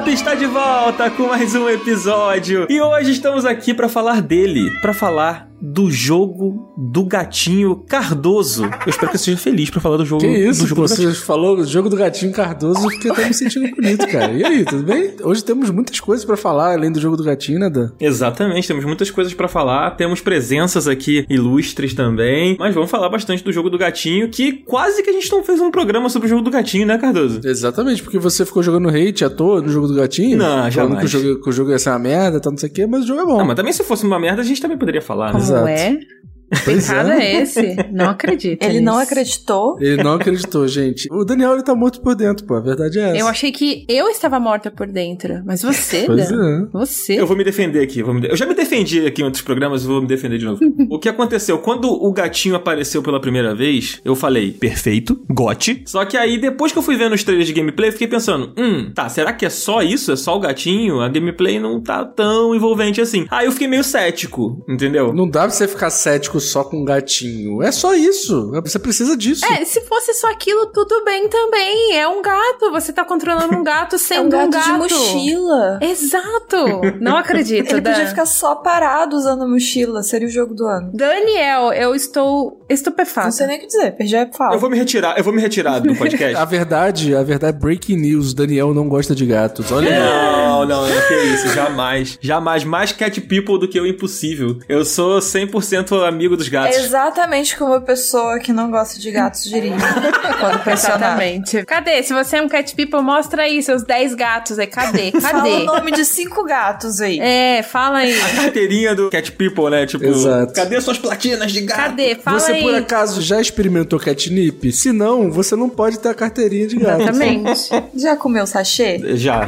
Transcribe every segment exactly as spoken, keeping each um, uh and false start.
Morto está de volta com mais um episódio. E hoje estamos aqui para falar dele, para falar do jogo do gatinho Cardoso. Eu espero que você seja feliz pra falar do jogo. Que isso, do jogo pô, do você falou do jogo do gatinho Cardoso, eu fiquei até me sentindo bonito, cara. E aí, tudo bem? Hoje temos muitas coisas pra falar, além do jogo do gatinho, né, Dan? Exatamente, temos muitas coisas pra falar, temos presenças aqui ilustres também, mas vamos falar bastante do jogo do gatinho, que quase que a gente não fez um programa sobre o jogo do gatinho, né, Cardoso? Exatamente, porque você ficou jogando hate à toa no jogo do gatinho. Não, jamais. Que o, jogo, que o jogo ia ser uma merda, tal, não sei o quê, mas o jogo é bom. Não, mas também se fosse uma merda, a gente também poderia falar, né? Como é? Pecado é. é esse? Não acredito. Ele nisso. não acreditou? Ele não acreditou, gente. O Daniel, ele tá morto por dentro, pô. A verdade é essa. Eu achei que eu estava morta por dentro. Mas você, Pois Dan? é. Você? Eu vou me defender aqui. Vou me de... Eu já me defendi aqui em outros programas, vou me defender de novo. O que aconteceu? Quando o gatinho apareceu pela primeira vez, eu falei, perfeito, gote. Só que aí, depois que eu fui vendo os trailers de gameplay, eu fiquei pensando, hum, tá, será que é só isso? É só o gatinho? A gameplay não tá tão envolvente assim. Aí eu fiquei meio cético, entendeu? Não dá pra você ficar cético só com o gatinho. É só isso. Você precisa disso. É, se fosse só aquilo, tudo bem também. É um gato. Você tá controlando um gato sendo é um gato, um gato de mochila. Exato. Não acredito. Ele Dan. podia ficar só parado usando a mochila. Seria o jogo do ano. Daniel, eu estou estupefata. Não sei nem o que dizer. Perdi a fala. Eu vou me retirar, eu vou me retirar do podcast. A verdade, a verdade, breaking news, Daniel não gosta de gatos. Olha aí. Não, não, não, que isso, jamais. Jamais. Mais cat people do que o impossível. Eu sou cem por cento amigo dos gatos. Exatamente como uma pessoa que não gosta de gatos diria. Quando pressionado. Exatamente. Cadê? Se você é um cat people, mostra aí seus dez gatos aí. Cadê? Cadê? Fala o nome de cinco gatos aí. É, fala aí. A carteirinha do cat people, né? Tipo, Exato. cadê suas platinas de gato? Cadê? Fala Você, aí. por acaso, já experimentou catnip? Se não, você não pode ter a carteirinha de gato. Exatamente. Já comeu sachê? Já.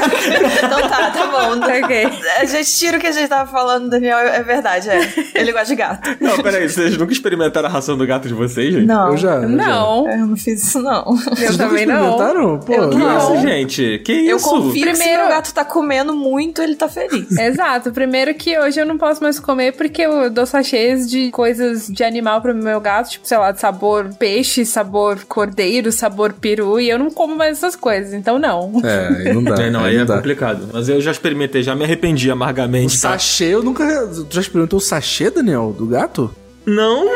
Então tá, tá bom. Ok. A gente tira o que a gente tava falando, Daniel, é verdade, é. Ele gosta de gato. Não, peraí, vocês nunca experimentaram a ração do gato de vocês, gente? Não. Eu já. eu Não. Eu não fiz isso, não. Eu Vocês nunca também não. experimentaram? Pô, Eu Que não. isso, gente? Que Eu isso? confio que se Primeiro- meu gato tá comendo muito, ele tá feliz. Exato. Primeiro que hoje eu não posso mais comer porque eu dou sachês de coisas de animal pro meu gato, tipo, sei lá, de sabor peixe, sabor cordeiro, sabor peru, e eu não como mais essas coisas, então não. É, aí não dá. É, não, aí não é dá. complicado. Mas eu já experimentei, já me arrependi O amargamente. Tá? sachê, eu nunca... Tu já experimentou o sachê, Daniel, do gato? Não?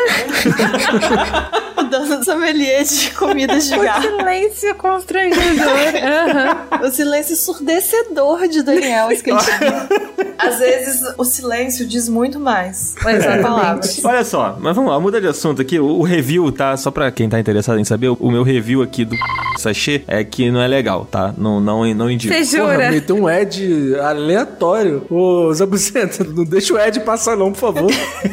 Dando sommelier de comidas de O gato. silêncio constrangedor. Aham. O silêncio ensurdecedor de Daniel, isso que a gente viu. Às vezes, o silêncio diz muito mais. Exatamente. Palavras. Olha só, mas vamos lá, muda de assunto aqui. O, o review, tá? Só pra quem tá interessado em saber, o, o meu review aqui do sachê é que não é legal, tá? Não, não, não indico. Você Porra, jura? meteu um Ed aleatório. Ô, Zé Buceta, não deixa o Ed passar não, por favor.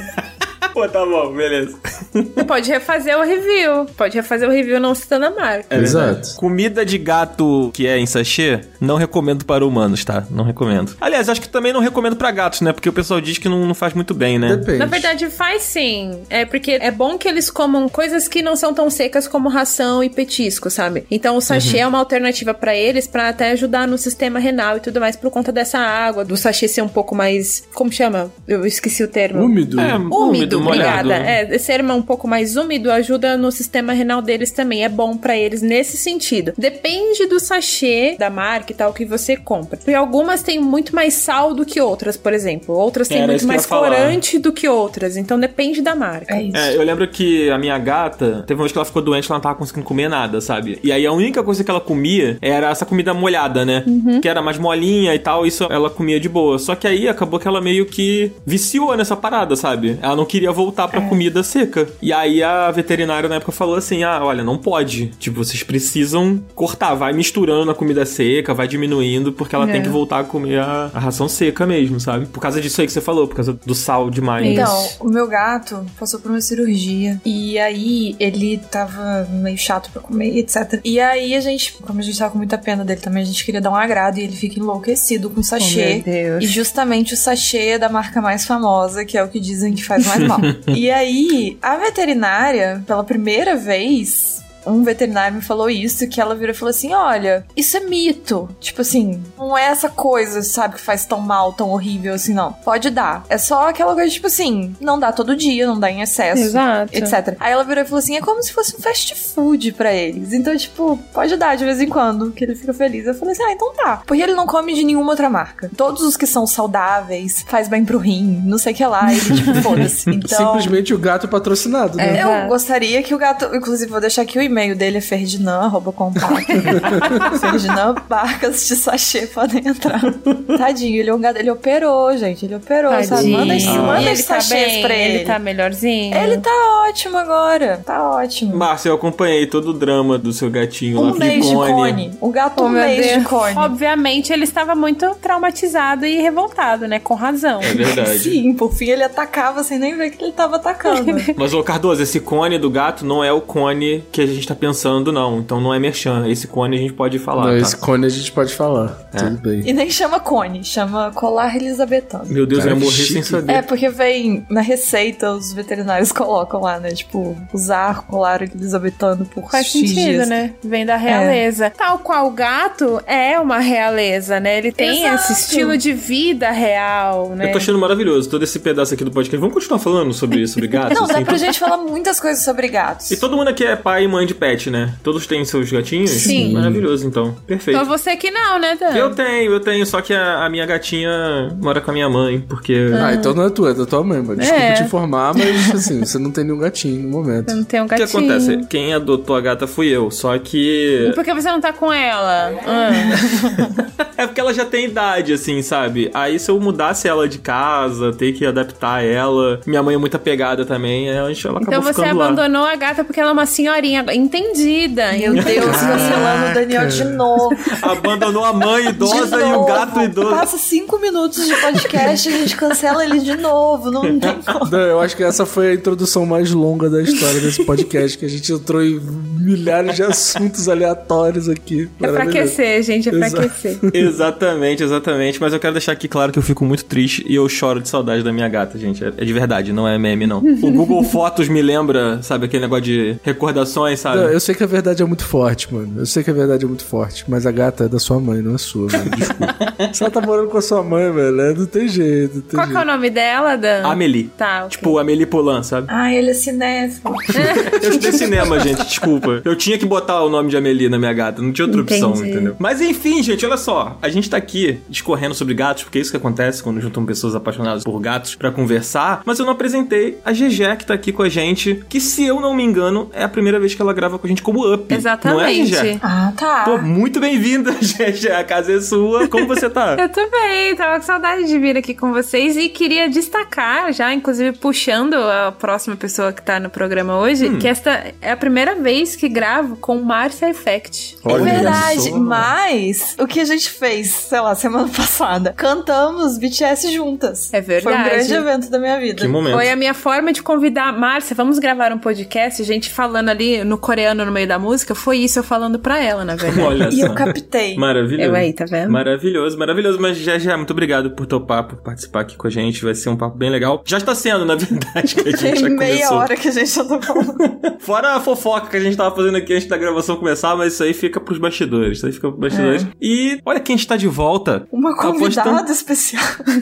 Pô, tá bom, beleza. Pode refazer o review. Pode refazer o review não citando a marca. É verdade. Exato. Comida de gato que é em sachê, não recomendo para humanos, tá? Não recomendo. Aliás, acho que também não recomendo pra gatos, né? Porque o pessoal diz que não, não faz muito bem, né? Depende. Na verdade, faz sim. É porque é bom que eles comam coisas que não são tão secas como ração e petisco, sabe? Então o sachê é uma alternativa pra eles, pra até ajudar no sistema renal e tudo mais, por conta dessa água, do sachê ser um pouco mais... Como chama? Eu esqueci o termo. Úmido. É, Úmido, molhado. obrigada. É, ser um pouco mais úmido ajuda no sistema renal deles também. É bom pra eles nesse sentido. Depende do sachê, da marca e tal, que você compra. Porque algumas têm muito mais sal do que outras, por exemplo. Outras têm Era muito isso que eu mais ia falar. corante do que outras. Então depende da marca. É isso. É, eu lembro que a minha gata, teve uma vez que ela ficou doente, ela não tava conseguindo comer nada, sabe? E aí a única coisa que ela comia era essa comida molhada, né? Uhum. Que era mais molinha e tal, isso ela comia de boa. Só que aí acabou que ela meio que viciou nessa parada, sabe? Ela não queria voltar pra comida seca. E aí a veterinária na época falou assim, ah, olha, não pode. Tipo, vocês precisam cortar, vai misturando a comida seca, vai diminuindo, porque ela É. tem que voltar a comer a, a ração seca mesmo, sabe? Por causa disso aí que você falou, por causa do sal demais. Então, o meu gato passou por uma cirurgia. E aí, ele tava meio chato pra comer, etcétera. E aí, a gente, como a gente tava com muita pena dele também, a gente queria dar um agrado. E ele fica enlouquecido com sachê. Oh, meu Deus. E justamente o sachê é da marca mais famosa, que é o que dizem que faz mais mal. E aí, a veterinária, pela primeira vez... um veterinário me falou isso, que ela virou e falou assim, olha, isso é mito. Tipo assim, não é essa coisa, sabe, que faz tão mal, tão horrível assim, não. Pode dar. É só aquela coisa, tipo assim, não dá todo dia, não dá em excesso, Exato. etcétera. Aí ela virou e falou assim, é como se fosse um fast food pra eles. Então, tipo, pode dar de vez em quando, que ele fica feliz. Eu falei assim, ah, então tá. Porque ele não come de nenhuma outra marca. Todos os que são saudáveis, faz bem pro rim, não sei o que lá, ele tipo, foda-se. Então... Simplesmente o gato patrocinado, né? É, eu Exato. gostaria que o gato... Inclusive, vou deixar aqui o e-mail dele, é ferdinand, arroba contato. Ferdinand Barcas de Sachê, podem entrar. Tadinho, ele é um gato... Ele operou, gente, ele operou, Tadinho. sabe? Manda, Ah. manda E ele esses tá sachês bem? pra ele. Ele tá melhorzinho? Ele tá ótimo agora, tá ótimo. Márcia, eu acompanhei todo o drama do seu gatinho Um lá. mês de cone. O gato Oh, um meu mês Deus. de cone. Obviamente, ele estava muito traumatizado e revoltado, né? Com razão. É verdade. Sim, por fim ele atacava sem nem ver que ele tava atacando. Mas, ô Cardoso, esse cone do gato não é o cone que a gente tá pensando, não. Então não é merchan. Esse cone a gente pode falar, Não, tá? esse cone a gente pode falar. É. Tudo bem. E nem chama cone, chama colar elisabetano. Meu Deus, Cara, eu ia que morrer sem chique. saber. É, porque vem na receita, os veterinários colocam lá, né? Tipo, usar colar elisabetano por Faz X sentido, dias. né? Vem da realeza. Tal qual o gato é uma realeza, né? Ele tem Exato. esse estilo de vida real, né? Eu tô achando maravilhoso todo esse pedaço aqui do podcast. Vamos continuar falando sobre, sobre gatos? Não, dá assim? pra gente falar muitas coisas sobre gatos. E todo mundo aqui é pai e mãe de pet, né? Todos têm seus gatinhos? Sim. Maravilhoso, então. Perfeito. Então você que não, né, Dan? Eu tenho, eu tenho, só que a, a minha gatinha mora com a minha mãe, porque... Ah, então não é tua, é da tua mãe, mano. Desculpa É. te informar, mas assim, você não tem nenhum gatinho no momento. Você não tem um O que gatinho. acontece? Quem adotou a gata fui eu, só que... Por que você não tá com ela? Ah. É porque ela já tem idade, assim, sabe? Aí se eu mudasse ela de casa, ter que adaptar ela... Minha mãe é muito apegada também, ela, ela acabou Então você ficando lá. abandonou a gata porque ela é uma senhorinha entendida. Meu Deus, cancelando o Daniel de novo. Abandonou a mãe idosa De e o novo. gato idoso. Passa cinco minutos de podcast e a gente cancela ele de novo. Não tem como. Não, eu acho que essa foi a introdução mais longa da história desse podcast, que a gente entrou em milhares de assuntos aleatórios aqui. É pra Maravilhoso. aquecer, gente, é pra Exato. aquecer. Exatamente, exatamente. Mas eu quero deixar aqui claro que eu fico muito triste e eu choro de saudade da minha gata, gente. É, é de verdade, não é meme, não. O Google Fotos me lembra, sabe, aquele negócio de recordações, sabe? Não, eu sei que a verdade é muito forte, mano. Eu sei que a verdade é muito forte, mas a gata é da sua mãe, não é sua, mano. Desculpa. Se ela tá morando com a sua mãe, velho, é, não tem jeito, não tem Qual que é o jeito. nome dela, Dan? Amélie. Tá, ok. Tipo, Amélie Poulain, sabe? Ah, ele é cinéfilo. Eu estudei cinema, gente, desculpa. Eu tinha que botar o nome de Amélie na minha gata, não tinha outra opção, Entendi. entendeu? Mas enfim, gente, olha só. A gente tá aqui discorrendo sobre gatos, porque é isso que acontece quando juntam pessoas apaixonadas por gatos pra conversar. Mas eu não apresentei a Gegé, que tá aqui com a gente, que se eu não me engano, é a primeira vez que ela grava com a gente como Up. Não é, Exatamente. Gegé? Ah, tá. Pô, muito bem-vinda, Gegé. A casa é sua. Como você tá? Eu tô bem, tava com saudade de vir aqui com vocês e queria destacar já, inclusive puxando a próxima pessoa que tá no programa hoje, Hum. que esta é a primeira vez que gravo com Márcia Effect. É Olha verdade, só. mas o que a gente fez, sei lá, semana passada, cantamos B T S juntas. É verdade. Foi um grande evento da minha vida. Que momento. Foi a minha forma de convidar Márcia, vamos gravar um podcast, a gente falando ali no coreano no meio da música, foi isso eu falando pra ela, na verdade. Olha E só. eu captei. Maravilhoso. Eu aí, tá vendo? Maravilhoso, maravilhoso. Mas já, já, muito obrigado por topar, por participar aqui com a gente. Vai ser um papo bem legal. Já está sendo, na verdade, que a gente já Tem meia começou. hora que a gente já tá falando. Fora a fofoca que a gente tava fazendo aqui antes da gravação começar, mas isso aí fica pros bastidores. Isso aí fica pros bastidores. É. E olha quem está de volta. Uma convidada Apostando- especial.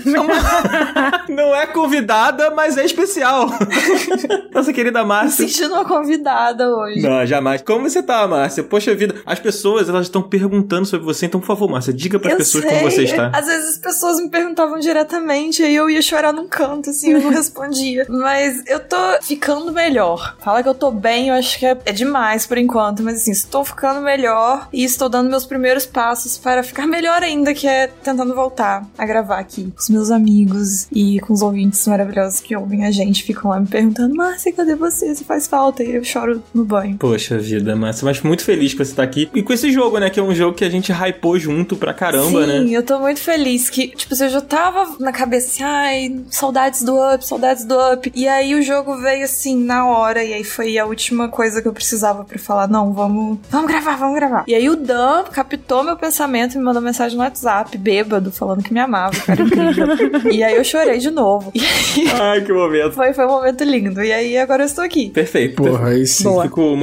Não é convidada, mas é especial. Nossa querida Márcia. Sentindo uma convidada hoje. Não, jamais. Como você tá, Márcia? Poxa vida, as pessoas, elas estão perguntando sobre você, então, por favor, Márcia, diga pras Eu pessoas sei. como você está. Às vezes as pessoas me perguntavam diretamente e eu ia chorar num canto, assim, eu não respondia. Mas eu tô ficando melhor. Fala que eu tô bem, eu acho que é, é demais por enquanto, mas assim, estou ficando melhor e estou dando meus primeiros passos para ficar melhor ainda, que é tentando voltar a gravar aqui com os meus amigos e com os ouvintes maravilhosos que ouvem a gente, ficam lá me perguntando, Márcia, cadê você? Você faz falta? E eu choro no banho. Poxa vida, Márcia, mas muito feliz que você tá aqui. E com esse jogo, né, que é um jogo que a gente hypou junto pra caramba, Sim, né? eu tô muito feliz que, tipo, assim, eu já tava na cabeça assim, ai, saudades do Up, saudades do Up. E aí o jogo veio assim, na hora, e aí foi a última coisa que eu precisava pra falar, não, vamos, vamos gravar, vamos gravar. E aí o Dan captou meu pensamento e me mandou mensagem no WhatsApp, bêbado, falando que me amava, cara, incrível. E aí eu chorei de novo. E aí Ai, que momento. foi, foi um momento lindo. E aí agora eu estou aqui. Perfeito. Porra, aí sim. Boa. Fico muito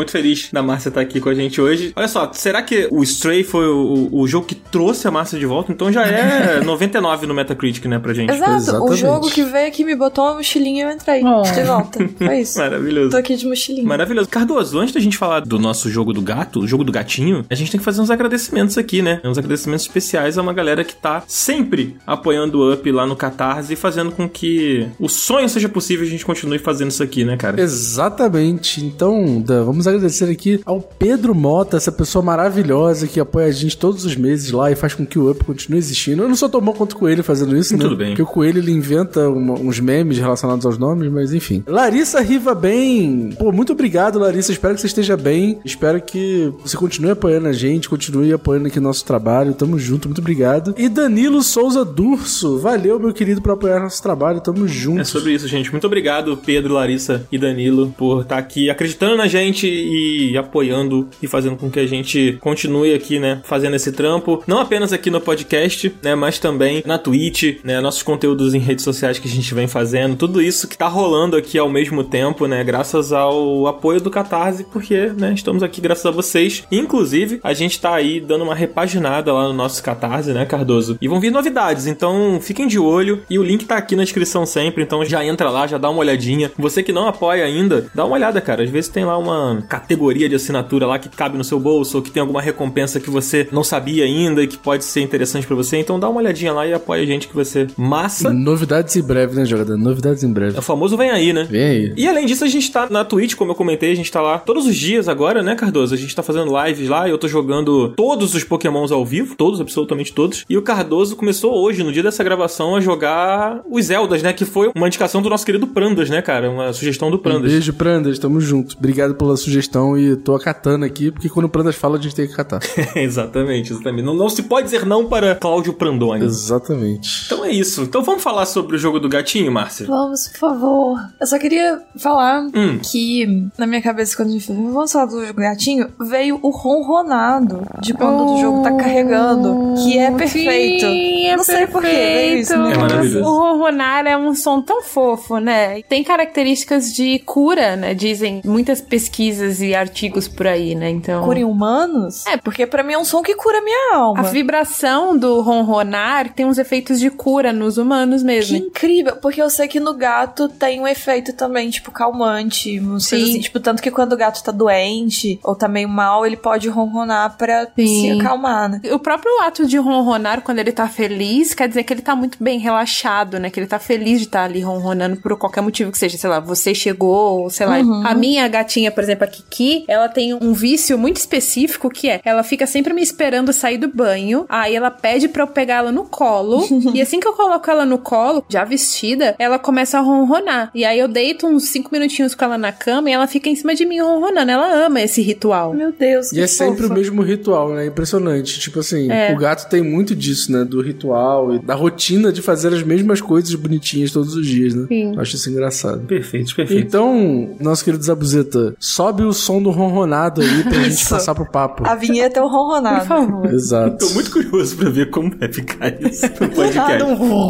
muito feliz da Márcia estar aqui com a gente hoje. Olha só, será que o Stray foi o, o jogo que trouxe a Márcia de volta? Então já é noventa e nove no Metacritic, né, pra gente. Exato, Exatamente. O jogo que veio aqui, me botou uma mochilinha e eu entrei Oh. de volta. Foi isso. Maravilhoso. Tô aqui de mochilinha. Maravilhoso. Cardoso, antes da gente falar do nosso jogo do gato, o jogo do gatinho, a gente tem que fazer uns agradecimentos aqui, né? Uns agradecimentos especiais a uma galera que tá sempre apoiando o Up lá no Catarse e fazendo com que o sonho seja possível e a gente continue fazendo isso aqui, né, cara? Exatamente. Então, Dan, vamos agradecer aqui ao Pedro Mota, essa pessoa maravilhosa que apoia a gente todos os meses lá e faz com que o Up continue existindo. Eu não sou tão bom quanto o Coelho fazendo isso, né? Tudo bem. Porque o Coelho, ele inventa uma, uns memes relacionados aos nomes, mas enfim. Larissa Riva Bem. Pô, muito obrigado, Larissa. Espero que você esteja bem. Espero que você continue apoiando a gente, continue apoiando aqui nosso trabalho. Tamo junto, muito obrigado. E Danilo Souza Durso. Valeu, meu querido, por apoiar nosso trabalho. Tamo junto. É sobre isso, gente. Muito obrigado, Pedro, Larissa e Danilo, por estar aqui acreditando na gente e apoiando e fazendo com que a gente continue aqui, né, fazendo esse trampo. Não apenas aqui no podcast, né, mas também na Twitch, né, nossos conteúdos em redes sociais que a gente vem fazendo. Tudo isso que tá rolando aqui ao mesmo tempo, né, graças ao apoio do Catarse, porque, né, estamos aqui graças a vocês. Inclusive, a gente tá aí dando uma repaginada lá no nosso Catarse, né, Cardoso? E vão vir novidades, então fiquem de olho. E o link tá aqui na descrição sempre, então já entra lá, já dá uma olhadinha. Você que não apoia ainda, dá uma olhada, cara. Às vezes tem lá uma categoria de assinatura lá que cabe no seu bolso, ou que tem alguma recompensa que você não sabia ainda e que pode ser interessante pra você. Então dá uma olhadinha lá e apoia a gente, que vai ser massa. Novidades em breve, né, jogador? Novidades em breve. É o famoso vem aí, né? Vem aí. E além disso, a gente tá na Twitch, como eu comentei, a gente tá lá todos os dias agora, né, Cardoso? A gente tá fazendo lives lá e eu tô jogando todos os Pokémons ao vivo, todos, absolutamente todos. E o Cardoso começou hoje, no dia dessa gravação, a jogar os Zeldas, né? Que foi uma indicação do nosso querido Prandas, né, cara? Uma sugestão do Um Prandas. beijo, Prandas. Tamo junto. Obrigado pela sugestão e tô acatando aqui, porque quando o Prandas fala, a gente tem que acatar. Exatamente, exatamente. Não, não se pode dizer não para Cláudio Prandoni. Exatamente. Então é isso. Então vamos falar sobre o jogo do gatinho, Márcia? Vamos, por favor. Eu só queria falar Hum. que, na minha cabeça, quando a gente falou, vamos falar do gatinho, veio o ronronado de quando o jogo tá carregando, que é perfeito. Sim, é Não sei por que veio isso. É maravilhoso. O ronronar é um som tão fofo, né? Tem características de cura, né? Dizem muitas pesquisas e artigos por aí, né? Então... Cura em humanos? É, porque pra mim é um som que cura minha alma. A vibração do ronronar tem uns efeitos de cura nos humanos Que mesmo. incrível, porque eu sei que no gato tem um efeito também, tipo, calmante, umas Sim. coisas assim, tipo, tanto que quando o gato tá doente ou tá meio mal, ele pode ronronar pra Sim. se acalmar, né? O próprio ato de ronronar quando ele tá feliz, quer dizer que ele tá muito bem relaxado, né? Que ele tá feliz de estar ali ronronando por qualquer motivo que seja. Sei lá, você chegou, sei lá. Uhum. A minha gatinha, por exemplo, a Kiki, ela tem um vício muito específico que é, ela fica sempre me esperando sair do banho, aí ela pede pra eu pegar ela no colo, e assim que eu coloco ela no colo, já vestida, ela começa a ronronar. E aí eu deito uns cinco minutinhos com ela na cama e ela fica em cima de mim ronronando. Ela ama esse ritual. Meu Deus, que E é sempre fofa. o mesmo ritual, né? Impressionante. Tipo assim, É. o gato tem muito disso, né? Do ritual e da rotina de fazer as mesmas coisas bonitinhas todos os dias, né? Sim. Eu acho isso engraçado. Perfeito, perfeito. Então, nosso querido Zabuzeta, sobe o som do ronronado aí pra gente Isso. passar pro papo. A vinheta é o ronronado. Por favor. Exato. Tô muito curioso pra ver como vai ficar isso no podcast.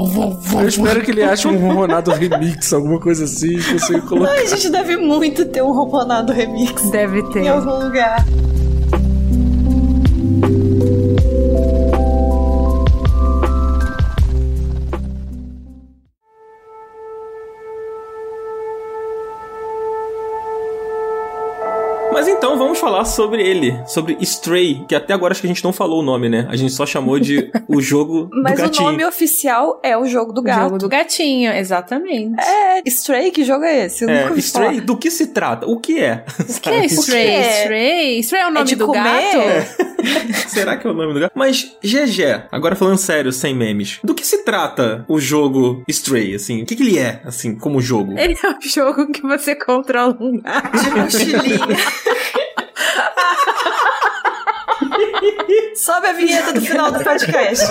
Eu espero que ele ache um ronronado remix, alguma coisa assim, e consiga colocar. Ai, a gente deve muito ter um ronronado remix Deve ter. em algum lugar. Mas então vamos falar sobre ele, sobre Stray, que até agora acho que a gente não falou o nome, né? A gente só chamou de o jogo Mas do o gatinho. nome oficial é o jogo do gato. Jogo do gatinho, exatamente. É, Stray, que jogo é esse? Eu nunca É, ouvi Stray, falar. do que se trata? O que é? O que é Stray? é? Stray? Stray é o nome de do comer? gato? Será que é o nome do gato? Mas, G G, agora falando sério, sem memes, do que se trata o jogo Stray, assim? O que, que ele é, assim, como jogo? Ele é um jogo que você controla um gato. De mochilinha. Sobe a vinheta do final do podcast.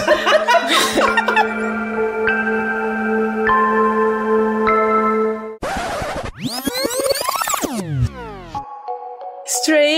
Stray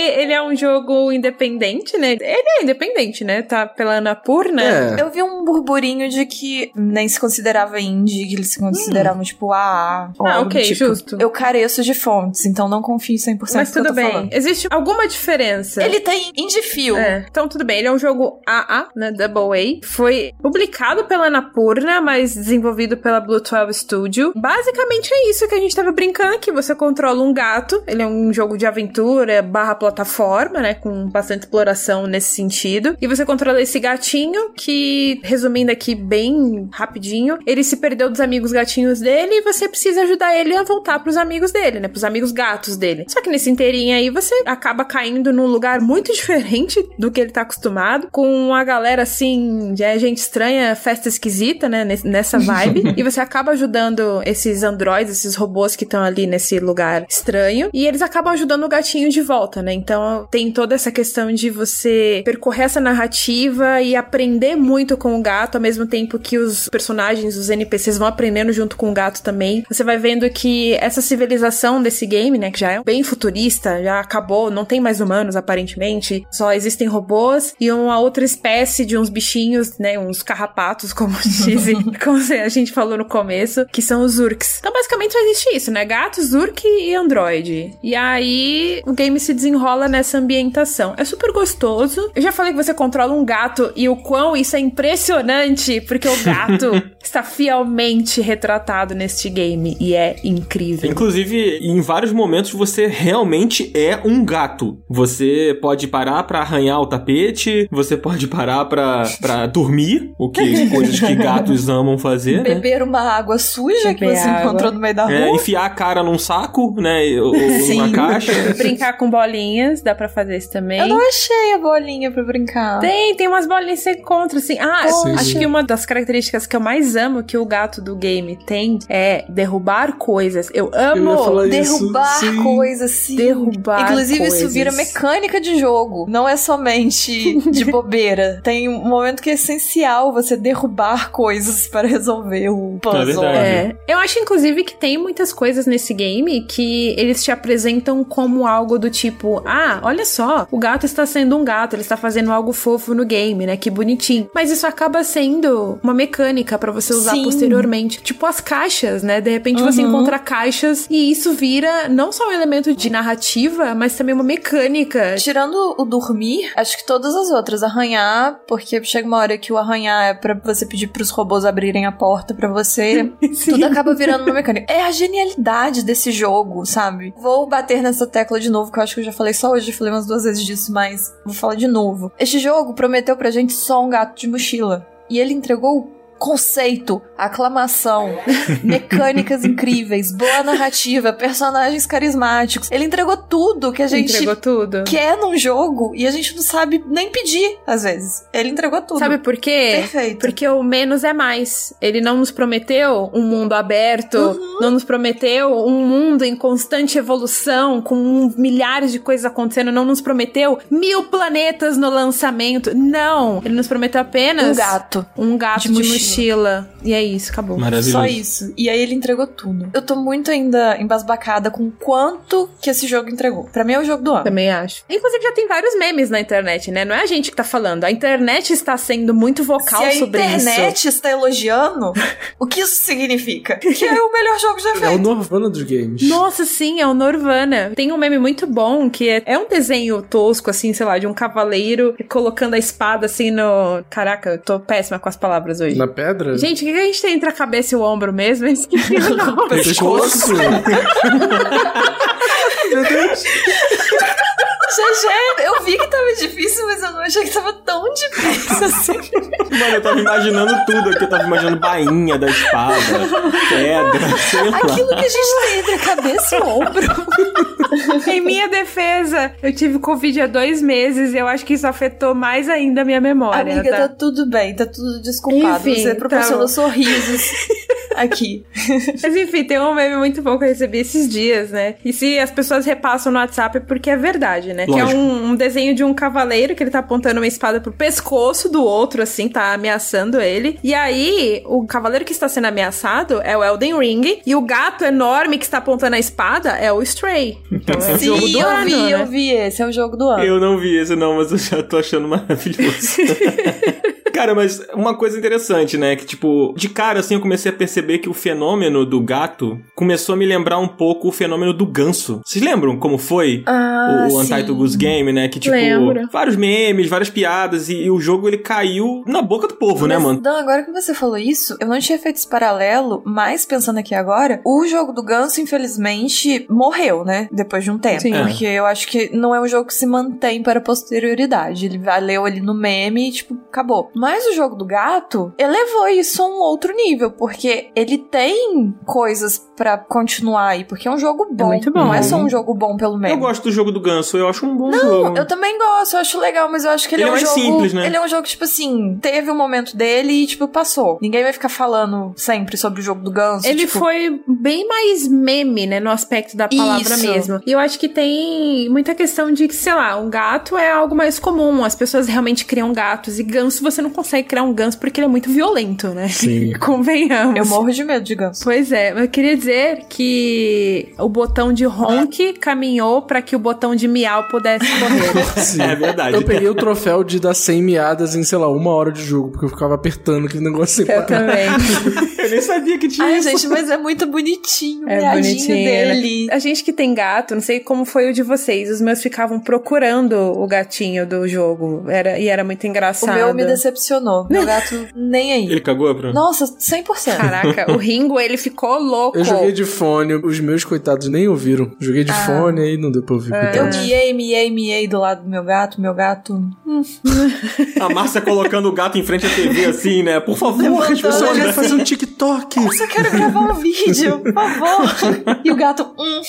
ele é um jogo independente, né? Ele é independente, né? Tá pela Annapurna. É. Eu vi um burburinho de que nem se considerava indie, que eles se consideravam, hum. tipo, A A. Ah, ok, tipo, justo. Eu careço de fontes, então não confio cem por cento Mas no que tudo eu tô bem. falando. Existe alguma diferença? Ele tem indie feel. É, então tudo bem. Ele é um jogo A A, né? Double A. Foi publicado pela Annapurna, mas desenvolvido pela Blue twelve Studio. Basicamente é isso que a gente tava brincando aqui. Você controla um gato. Ele é um jogo de aventura barra plataforma, né? Com bastante exploração nesse sentido. E você controla esse gatinho que, resumindo aqui bem rapidinho, ele se perdeu dos amigos gatinhos dele e você precisa ajudar ele a voltar pros amigos dele, né? Pros amigos gatos dele. Só que nesse inteirinho aí você acaba caindo num lugar muito diferente do que ele tá acostumado, com uma galera assim, de gente estranha, festa esquisita, né? Nessa vibe. E você acaba ajudando esses androides, esses robôs que estão ali nesse lugar estranho. E eles acabam ajudando o gatinho de volta, né? Então tem toda essa questão de você percorrer essa narrativa e aprender muito com o gato, ao mesmo tempo que os personagens, os N P Cs vão aprendendo junto com o gato também. Você vai vendo que essa civilização desse game, né, que já é bem futurista, já acabou, não tem mais humanos aparentemente, só existem robôs e uma outra espécie de uns bichinhos, né, uns carrapatos, como dizem, como a gente falou no começo, que são os Urks. Então basicamente só existe isso, né, gatos, Urk e Android. E aí o game se desenrola nessa ambientação. É super gostoso. Eu já falei que você controla um gato e o quão isso é impressionante, porque o gato está fielmente retratado neste game e é incrível. Inclusive, em vários momentos você realmente é um gato. Você pode parar pra arranhar o tapete, você pode parar pra, pra dormir, o que coisas que gatos amam fazer, beber né? uma água suja beber que você água. encontrou no meio da rua. É, enfiar a cara num saco, né, ou, ou numa caixa. Brincar com bolinhas, dá pra fazer isso também. Eu não achei a bolinha pra brincar. Tem, tem umas bolinhas que você encontra, assim. Ah, Sim, acho sim. que uma das características que eu mais amo que o gato do game tem é derrubar coisas. Eu amo Eu ia falar isso. derrubar Sim. coisas, sim. derrubar Inclusive, coisas. isso vira mecânica de jogo. Não é somente de bobeira. Tem um momento que é essencial você derrubar coisas para resolver o puzzle. É verdade. É, eu acho inclusive que tem muitas coisas nesse game que eles te apresentam como algo do tipo, ah, olha só, o gato está sendo um gato, ele está fazendo algo fofo no game, né, que bonitinho. Mas isso acaba sendo uma mecânica pra você usar Sim. posteriormente. Tipo as caixas, né, de repente Uhum. você encontra caixas e isso vira não só um elemento de narrativa, mas também uma mecânica. Tirando o dormir, acho que todas as outras, arranhar, porque chega uma hora que o arranhar é pra você pedir pros robôs abrirem a porta pra você, tudo acaba virando uma mecânica. É a genialidade desse jogo, sabe? Vou bater nessa tecla de novo, que eu acho que eu já falei só hoje, eu falei umas duas vezes disso, mas vou falar de novo. Este jogo prometeu pra gente só um gato de mochila, e ele entregou conceito, aclamação, mecânicas incríveis, boa narrativa, personagens carismáticos. Ele entregou tudo que a gente Entregou tudo. quer num jogo e a gente não sabe nem pedir, às vezes. Ele entregou tudo. Sabe por quê? Perfeito. Porque o menos é mais. Ele não nos prometeu um mundo aberto, Uhum. não nos prometeu um mundo em constante evolução, com milhares de coisas acontecendo, não nos prometeu mil planetas no lançamento. Não! Ele nos prometeu apenas Um gato. um gato De de, mochila. mochila. E é isso, acabou. Maravilhoso. Só isso. E aí ele entregou tudo. Eu tô muito ainda embasbacada com o quanto que esse jogo entregou. Pra mim é o jogo do ano. Também acho. Inclusive já tem vários memes na internet, né? Não é a gente que tá falando. A internet está sendo muito vocal Se a sobre isso. internet está elogiando, o que isso significa? Que é o melhor jogo já feito. É o Norvana dos games. Nossa, sim, é o Norvana. Tem um meme muito bom que é, é um desenho tosco, assim, sei lá, de um cavaleiro colocando a espada assim no... Caraca, eu tô péssima com as palavras hoje. Na pedra? Gente, o que a gente tem entre a cabeça e o ombro mesmo? Eu esqueci o nome. No pescoço? Meu Deus. G G, eu vi que tava difícil, mas eu não achei que tava tão difícil assim. Mano, eu tava imaginando tudo aqui. Eu tava imaginando bainha da espada, pedra, sei lá. Aquilo que a gente tem entre a cabeça e o ombro. Em minha defesa, eu tive Covid há dois meses e eu acho que isso afetou mais ainda a minha memória. Amiga, tá? tá tudo bem, tá tudo desculpado. Enfim, Você proporcionou tá bom. sorrisos aqui. Mas enfim, tem um meme muito bom que eu recebi esses dias, né? E se as pessoas repassam no WhatsApp é porque é verdade, né? Lógico. Que é um, um desenho de um cavaleiro que ele tá apontando uma espada pro pescoço do outro, assim, tá ameaçando ele. E aí, o cavaleiro que está sendo ameaçado é o Elden Ring, e o gato enorme que está apontando a espada é o Stray. Então é o Sim, jogo do eu ano, vi, né? eu vi. Esse é o jogo do ano. Eu não vi esse não, mas eu já tô achando maravilhoso. Cara, mas uma coisa interessante, né? Que, tipo, de cara, assim, eu comecei a perceber que o fenômeno do gato começou a me lembrar um pouco o fenômeno do ganso. Vocês lembram como foi Ah, o sim. Untitled Goose Game, né? Que, tipo, Lembro. vários memes, várias piadas, e, e o jogo, ele caiu na boca do povo, né, Mas, mano? Dan, agora que você falou isso, eu não tinha feito esse paralelo, mas pensando aqui agora, o jogo do ganso, infelizmente, morreu, né? Depois de um tempo. Sim. Porque eu acho que não é um jogo que se mantém para a posterioridade. Ele valeu ali no meme e, tipo, acabou. Mas o jogo do gato elevou isso a um outro nível, porque ele tem coisas pra continuar aí, porque é um jogo bom. muito bom. Não é só um jogo bom pelo meme. Eu gosto do jogo do ganso, eu acho um bom Não, jogo. eu também gosto, eu acho legal, mas eu acho que ele, Ele é um é mais jogo... simples, né? Ele é um jogo, tipo assim, teve um momento dele e, tipo, passou. Ninguém vai ficar falando sempre sobre o jogo do ganso. Ele tipo... foi bem mais meme, né, no aspecto da palavra Isso. mesmo. E eu acho que tem muita questão de que, sei lá, um gato é algo mais comum. As pessoas realmente criam gatos. E ganso, você não consegue criar um ganso porque ele é muito violento, né? Sim. Convenhamos. Eu morro de medo de ganso. Pois é, eu queria dizer que o botão de honk caminhou pra que o botão de miau pudesse correr. Sim. É verdade. Eu peguei o troféu de dar cem miadas em, sei lá, uma hora de jogo, porque eu ficava apertando aquele negócio sem Eu parar. também. Eu nem sabia que tinha Ai, isso. gente, mas é muito bonitinho o É miadinho bonitinho, dele. né? A gente que tem gato, não sei como foi o de vocês, os meus ficavam procurando o gatinho do jogo. Era, e era muito O engraçado. meu me decepcionou. Meu gato nem aí. Ele cagou pra... Nossa, cem por cento. Caraca, o Ringo, ele ficou louco. Eu joguei de fone, os meus coitados nem ouviram. Joguei de Ah. fone aí não deu pra ouvir, Eu coitados. miei, miei, miei do lado do meu gato. Meu gato... Hum. A Márcia colocando o gato em frente à T V, assim, né? Por favor, Levantando as pessoas... Vai assim. fazer um TikTok. Eu só quero gravar um vídeo, por favor. E o gato... Hum.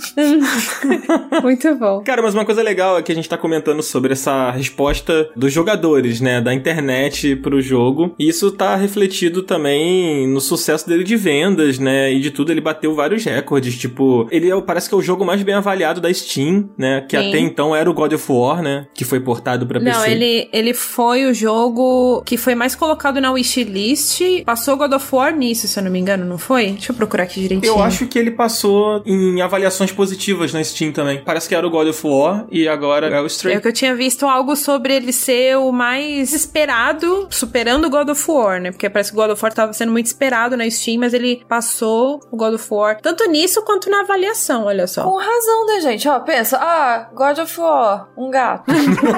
Muito bom. Cara, mas uma coisa legal é que a gente tá comentando sobre essa resposta dos jogadores, né? Da internet pro jogo. E isso tá refletido também no sucesso dele de vendas, né? E de tudo, ele bateu vários recordes. Tipo, ele é, o- parece que é o jogo mais bem avaliado da Steam, né? Que Sim. até então era o God of War, né? Que foi portado pra P C. Não, ele, ele foi o jogo que foi mais colocado na wishlist. Passou God of War nisso, se eu não me engano, não foi? Deixa eu procurar aqui direitinho. Eu acho que ele passou em avaliações positivas na Steam também. Parece que era o God of War e agora é o Stray. É que eu tinha visto algo sobre ele ser o mais esperado, superando o God of War, né? Porque parece que o God of War tava sendo muito esperado na Steam, mas ele passou o God of War, tanto nisso quanto na avaliação, olha só. Com razão, né, gente? Ó, pensa. Ah, God of War, um gato.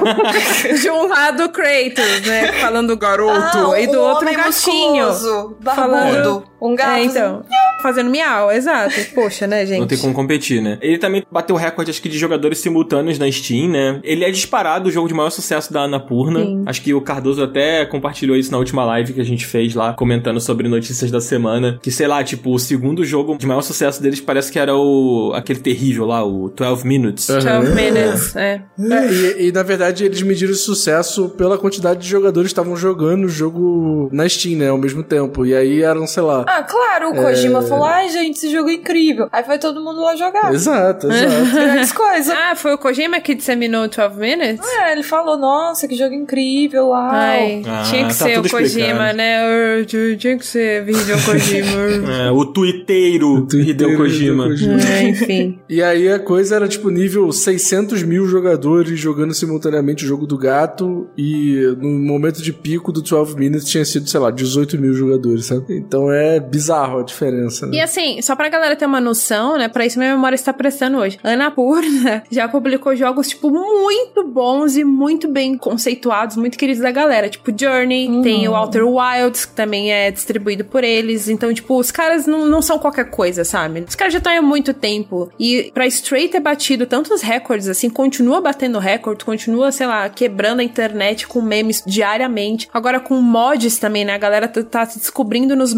De um lado Kratos, né? Falando garoto, Ah, e do um outro homem gatinho. musculoso, barbudo. Falando- Um gato. É, então. Fazendo miau, exato. Poxa, né, gente? Não tem como competir, né? Ele também bateu recorde, acho que, de jogadores simultâneos na Steam, né? Ele é disparado o jogo de maior sucesso da Annapurna. Sim. Acho que o Cardoso até compartilhou isso na última live que a gente fez lá, comentando sobre notícias da semana. Que, sei lá, tipo, o segundo jogo de maior sucesso deles parece que era o... aquele terrível lá, o doze Minutes. Aham. twelve minutes, é. É, e, e, na verdade eles mediram o sucesso pela quantidade de jogadores que estavam jogando o jogo na Steam, né, ao mesmo tempo. E aí eram, sei lá... Ah, claro, o Kojima falou, ai, gente, esse jogo é incrível. Aí foi todo mundo lá jogar. Exato, exato. Grandes coisas. Ah, foi o Kojima que disseminou twelve minutes? É, ele falou, nossa, que jogo incrível, uau. Ai, Ah, tinha que tá ser o tudo Kojima, explicado. né? Tinha que ser Hideo Kojima. É, o tuiteiro O tuiteiro Hideo Kojima. Hideo Kojima. É, enfim. E aí a coisa era tipo nível seiscentos mil jogadores jogando simultaneamente o jogo do gato, e no momento de pico do doze Minutes tinha sido, sei lá, dezoito mil jogadores, sabe? Então é bizarro a diferença, né? E assim, só pra galera ter uma noção, né? Pra isso minha memória está prestando hoje. A Annapurna já publicou jogos, tipo, muito bons e muito bem conceituados, muito queridos da galera. Tipo, Journey, Uhum. tem o Outer Wilds, que também é distribuído por eles. Então, tipo, os caras não, não são qualquer coisa, sabe? Os caras já estão há muito tempo. E pra Stray ter batido tantos recordes, assim, continua batendo recorde, continua, sei lá, quebrando a internet com memes diariamente. Agora com mods também, né? A galera tá, tá se descobrindo nos mods. Não,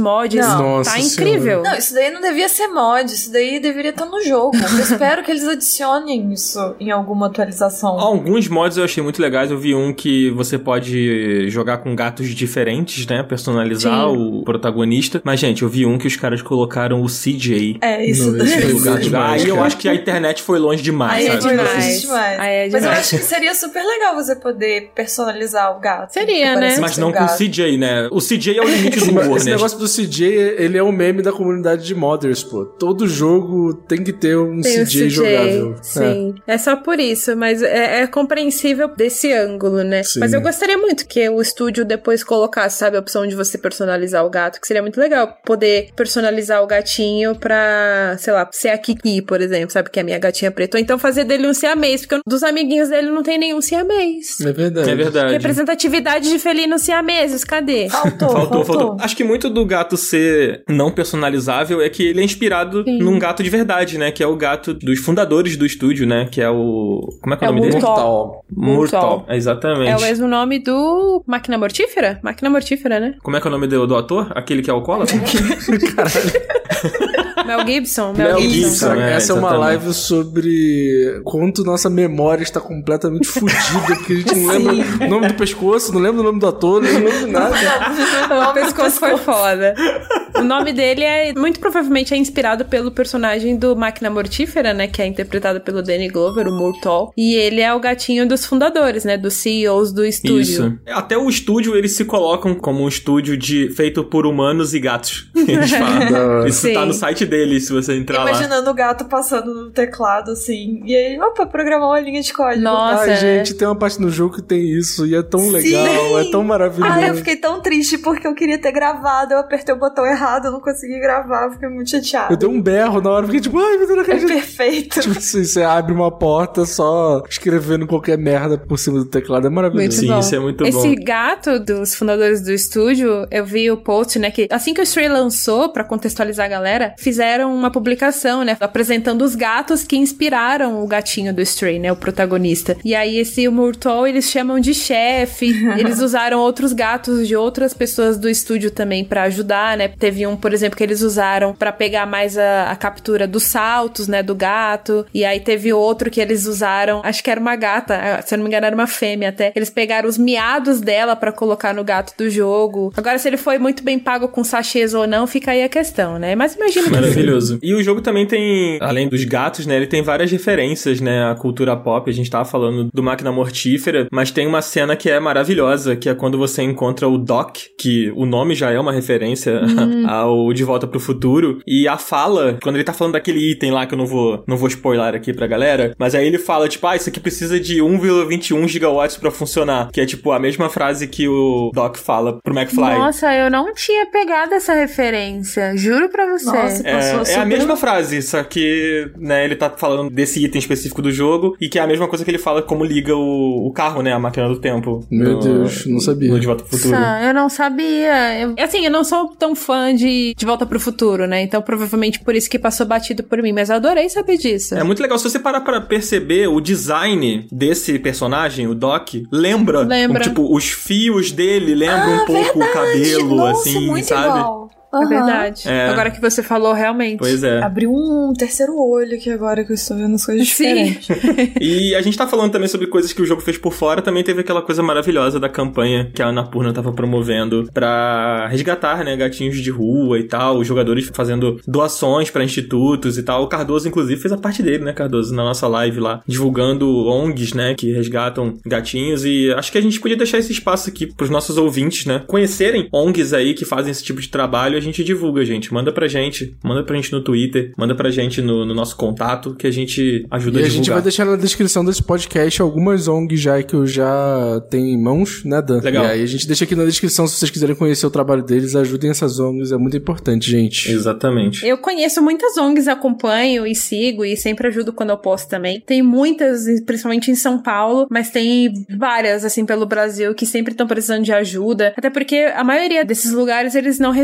Nossa tá senhora. incrível. Não, isso daí não devia ser mod, isso daí deveria estar no jogo. Eu espero que eles adicionem isso em alguma atualização. Alguns mods eu achei muito legais. Eu vi um que você pode jogar com gatos diferentes, né? Personalizar Sim. o protagonista. Mas, gente, eu vi um que os caras colocaram o C J. É, isso Não, daí. isso foi O gato demais, Aí eu cara. acho que a internet foi longe demais, Aí é sabe? demais. demais. Aí é Mas eu demais. acho que seria super legal você poder personalizar o gato. Seria, Que né? parece Mas ser não um com o gato. C J, né? O C J é o limite do Esse, humor, esse né? negócio do C J, ele é um meme da comunidade de modders, pô. Todo jogo tem que ter um Tem C o J, jogável. Sim. É. é só por isso, mas é, é compreensível desse ângulo, né? Sim. Mas eu gostaria muito que o estúdio depois colocasse, sabe, a opção de você personalizar o gato, que seria muito legal poder personalizar o gatinho pra, sei lá, ser a Kiki, por exemplo, sabe, que é a minha gatinha preta. Ou então fazer dele um siamês, porque dos amiguinhos dele não tem nenhum siamês. É verdade. É verdade. Representatividade de felinos siameses, cadê? Faltou, Faltou, faltou. faltou. Acho que muito do gato ser não personalizável é que ele é inspirado Sim. num gato de verdade, né? Que é o gato dos fundadores do estúdio, né? Que é o... Como é que é, É o o nome dele? Murtaugh. Murtaugh. Murtaugh. Exatamente. É o mesmo nome do Máquina Mortífera? Máquina Mortífera, né? Como é que é o nome do, do ator? Aquele que é alcoólatra? Mel Gibson. Mel, Mel Gibson. Gibson, Cara, é, essa é uma exatamente. live sobre quanto nossa memória está completamente fodida, porque a gente não lembra o nome do pescoço, não lembra o nome do ator, não lembra de nada. O pescoço foi foda. O nome dele é, muito provavelmente, é inspirado pelo personagem do Máquina Mortífera, né? Que é interpretado pelo Danny Glover, o Murtaugh. E ele é o gatinho dos fundadores, né? Dos C E Os do estúdio. Isso. Até o estúdio, eles se colocam como um estúdio de, feito por humanos e gatos. Eles falam. Isso Sim. tá no site deles, se você entrar lá. Imaginando o gato passando no teclado, assim. E aí, opa, programar uma linha de código. Nossa, Ai, é. gente, tem uma parte no jogo que tem isso e é tão Sim. legal, é tão maravilhoso. Ai, eu fiquei tão triste porque eu queria ter gravado. Eu apertei o botão errado, eu não consegui gravar. Eu fiquei muito chateada. Eu dei um berro na hora, fiquei tipo, ai, meu Deus, não É acredito. perfeito. Tipo assim, você abre uma porta só escrevendo qualquer merda por cima do teclado, é maravilhoso. Muito Sim, bom. isso é muito Esse bom. gato dos fundadores do estúdio, eu vi o post, né, que assim que o Stray lançou, pra contextualizar a galera, fizeram uma publicação, né, apresentando os gatos que inspiraram o gatinho do Stray, né, o protagonista. E aí esse Murtaugh, eles chamam de chefe, eles usaram outros gatos de outras pessoas do estúdio também pra ajudar, né, teve um, por exemplo, que eles usaram pra pegar mais a, a captura dos saltos, né, do gato, e aí teve outro que eles usaram, acho que era uma gata, se eu não me engano era uma fêmea até, eles pegaram os miados dela pra colocar no gato do jogo. Agora, se ele foi muito bem pago com sachês ou não, fica aí a questão, né, mas imagina que Maravilhoso. E o jogo também tem, além dos gatos, né, ele tem várias referências, né, à cultura pop. A gente tava falando do Máquina Mortífera, mas tem uma cena que é maravilhosa, que é quando você encontra o Doc, que o nome já é uma referência Hum. ao De Volta pro Futuro, e a fala, quando ele tá falando daquele item lá, que eu não vou, não vou spoiler aqui pra galera, mas aí ele fala, tipo, ah, isso aqui precisa de um vírgula vinte e um gigawatts pra funcionar, que é, tipo, a mesma frase que o Doc fala pro McFly. Nossa, eu não tinha pegado essa referência, juro pra você. Nossa. É, Passou é a super- mesma frase, só que, né, ele tá falando desse item específico do jogo e que é a mesma coisa que ele fala como liga o, o carro, né, a máquina do tempo. Meu no- Deus, não sabia. No De Volta pro Futuro. Nossa, eu não sabia. Eu- assim, eu não sou tão fã de De Volta pro Futuro, né? Então, provavelmente por isso que passou batido por mim. Mas eu adorei saber disso. É muito legal. Se você parar pra perceber, o design desse personagem, o Doc, lembra. Lembra. Tipo, os fios dele lembram um pouco o cabelo, Nossa, assim, muito sabe? igual. É Aham. verdade. É. Agora que você falou, realmente. Pois é. Abriu um terceiro olho aqui agora que eu estou vendo as coisas Sim. diferentes. E a gente tá falando também sobre coisas que o jogo fez por fora, também teve aquela coisa maravilhosa da campanha que a Annapurna tava promovendo pra resgatar, né, gatinhos de rua e tal, os jogadores fazendo doações pra institutos e tal. O Cardoso, inclusive, fez a parte dele, né, Cardoso, na nossa live lá, divulgando O N Gs, né, que resgatam gatinhos, e acho que a gente podia deixar esse espaço aqui pros nossos ouvintes, né, conhecerem O N Gs aí que fazem esse tipo de trabalho, a gente divulga, gente. Manda pra gente, manda pra gente no Twitter, manda pra gente no, no nosso contato, que a gente ajuda E a a divulgar. gente vai deixar na descrição desse podcast algumas O N Gs já que eu já tenho em mãos, né, Dan? Legal. E aí a gente deixa aqui na descrição se vocês quiserem conhecer o trabalho deles, ajudem essas O N Gs, é muito importante, gente. Exatamente. Eu conheço muitas O N Gs, acompanho e sigo e sempre ajudo quando eu posso também. Tem muitas, principalmente em São Paulo, mas tem várias, assim, pelo Brasil que sempre estão precisando de ajuda. Até porque a maioria desses lugares, eles não recebem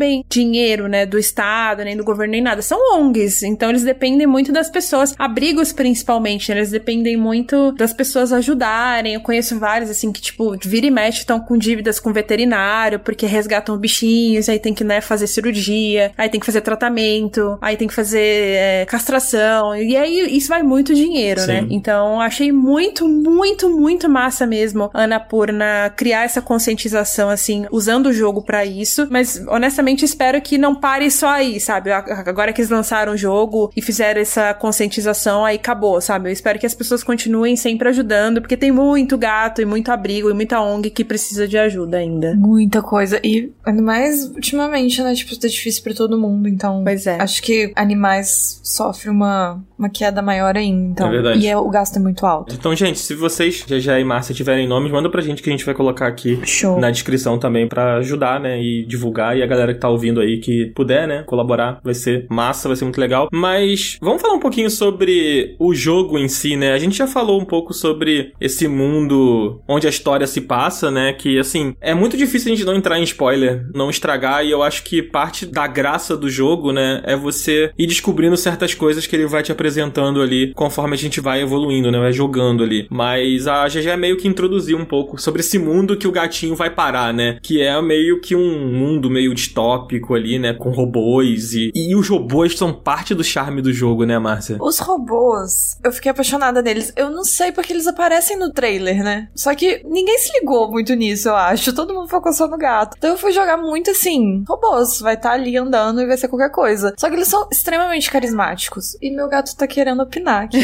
recebem dinheiro, né, do Estado, nem do governo, nem nada. São O N Gs, então eles dependem muito das pessoas, abrigos principalmente, né, eles dependem muito das pessoas ajudarem. Eu conheço vários, assim, que, tipo, vira e mexe estão com dívidas com veterinário, porque resgatam bichinhos, aí tem que, né, fazer cirurgia, aí tem que fazer tratamento, aí tem que fazer é, castração, e aí isso vai muito dinheiro, Sim. né? Então, achei muito, muito, muito massa mesmo a Annapurna criar essa conscientização, assim, usando o jogo pra isso, mas, honestamente, espero que não pare só aí, sabe? Agora que eles lançaram o jogo e fizeram essa conscientização, aí acabou, sabe? Eu espero que as pessoas continuem sempre ajudando, porque tem muito gato e muito abrigo e muita O N G que precisa de ajuda ainda. Muita coisa. E ainda mais ultimamente, né? Tipo, tá difícil pra todo mundo, então... Pois é. Acho que animais sofrem uma, uma queda maior ainda, então... É verdade. E é, o gasto é muito alto. Então, gente, se vocês, G G e Márcia, tiverem nomes, manda pra gente que a gente vai colocar aqui Show. na descrição também pra ajudar, né? E divulgar. E a galera que tá ouvindo aí que puder, né? Colaborar. Vai ser massa, vai ser muito legal. Mas vamos falar um pouquinho sobre o jogo em si, né? A gente já falou um pouco sobre esse mundo onde a história se passa, né? Que, assim, é muito difícil a gente não entrar em spoiler, não estragar. E eu acho que parte da graça do jogo, né? É você ir descobrindo certas coisas que ele vai te apresentando ali conforme a gente vai evoluindo, né? Vai jogando ali. Mas a G G meio que introduziu um pouco sobre esse mundo que o gatinho vai parar, né? Que é meio que um mundo meio distópico ali, né? Com robôs e... E os robôs são parte do charme do jogo, né, Márcia? Os robôs, eu fiquei apaixonada neles. Eu não sei porque eles aparecem no trailer, né? Só que ninguém se ligou muito nisso, eu acho. Todo mundo focou só no gato. Então eu fui jogar muito assim, robôs. Vai estar tá ali andando e vai ser qualquer coisa. Só que eles são extremamente carismáticos. E meu gato tá querendo opinar aqui.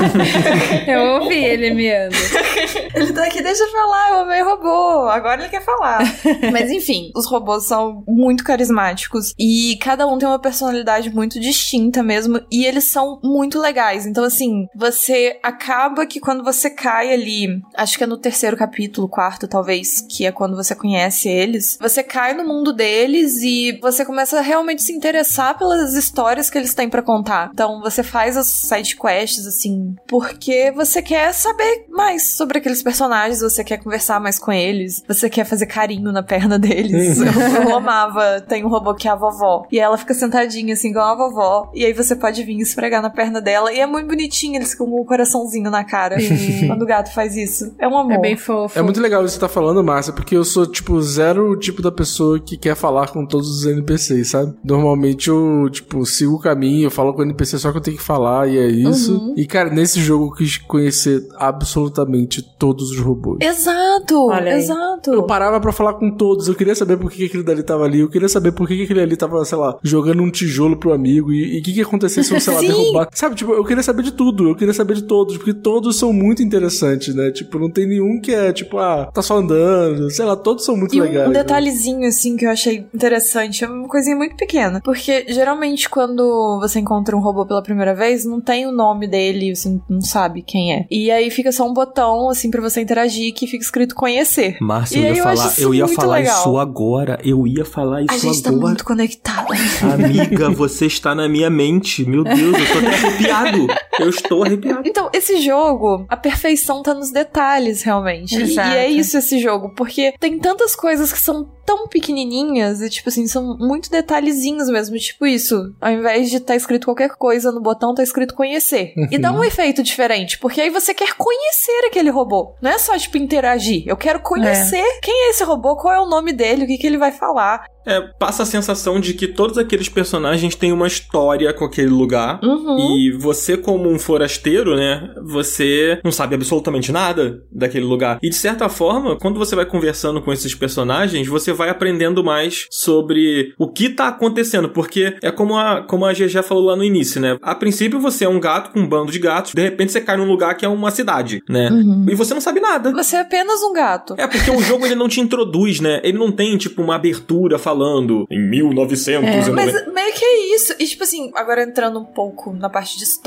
Eu ouvi ele miando. Ele tá aqui, deixa eu falar, eu amei robô. Agora ele quer falar. Mas enfim, os robôs são muito carismáticos. E cada um tem uma personalidade muito distinta mesmo. E eles são muito legais. Então assim, você acaba que quando você cai ali, acho que é no terceiro capítulo, quarto talvez, que é quando você conhece eles, você cai no mundo deles e você começa a realmente se interessar pelas histórias que eles têm pra contar. Então você faz as side quests assim, porque você quer saber mais sobre aqueles personagens, você quer conversar mais com eles, você quer fazer carinho na perna deles. eu, eu amava, tem um robô que é a vovó, e ela fica sentadinha assim igual a vovó, e aí você pode vir esfregar na perna dela, e é muito bonitinho, eles ficam com um coraçãozinho na cara. Sim. Quando o gato faz isso. É um amor. É bem fofo. É muito legal isso que você tá falando, Márcia, porque eu sou, tipo, zero o tipo da pessoa que quer falar com todos os N P Cs, sabe? Normalmente eu, tipo, sigo o caminho, eu falo com o N P C só que eu tenho que falar, e é isso. Uhum. E, cara, nesse jogo eu quis conhecer absolutamente todos os robôs. Exato! Olha exato! Eu parava pra falar com todos, eu queria saber por que aquele dali tava ali, eu queria saber por que aquele ali tava, sei lá, jogando um tijolo pro amigo, e o que que ia acontecer se eu, sei lá, derrubar. Sabe, tipo, eu queria saber de tudo, eu queria saber de todos, porque todos são muito interessantes, né? Tipo, não tem nenhum que é, tipo, ah, tá só andando, sei lá, todos são muito e legais. Um detalhezinho, né? assim, que eu achei interessante, é uma coisinha muito pequena, porque geralmente quando você encontra um robô pela primeira vez, não tem o nome dele, você não sabe quem é. E aí fica só um botão, assim, pra você interagir, que fica escrito conhecer. Márcia, eu ia falar, eu ia falar legal. isso agora, eu ia falar isso agora. A gente agora. tá muito conectada. Amiga, você está na minha mente, meu Deus, eu tô até arrepiado. Eu estou arrepiado. Então, esse jogo, a perfeição tá nos detalhes, realmente. Exato. E é isso esse jogo, porque tem tantas coisas que são tão pequenininhas e, tipo assim, são muito detalhezinhos mesmo, tipo isso. Ao invés de estar tá escrito qualquer coisa no botão, tá escrito conhecer. Uhum. E dá um efeito diferente, porque aí você quer conhecer aquele robô. Não é só, tipo, interagir. Eu quero conhecer é. quem é esse robô, qual é o nome dele, o que, que ele vai falar. É, passa a sensação de que todos aqueles personagens têm uma história com aquele lugar. Uhum. E você, como um forasteiro, né? Você não sabe absolutamente nada daquele lugar. E, de certa forma, quando você vai conversando com esses personagens, você vai aprendendo mais sobre o que tá acontecendo. Porque é como a, como a G G falou lá no início, né? A princípio, você é um gato com um bando de gatos. De repente, você cai num lugar que é uma cidade, né? Uhum. E você não sabe nada. Você é apenas um gato. É, porque o jogo, ele não te introduz, né? Ele não tem, tipo, uma abertura falando falando em mil e novecentos. É, mas meio que é isso. E tipo assim, agora entrando um pouco na parte de história,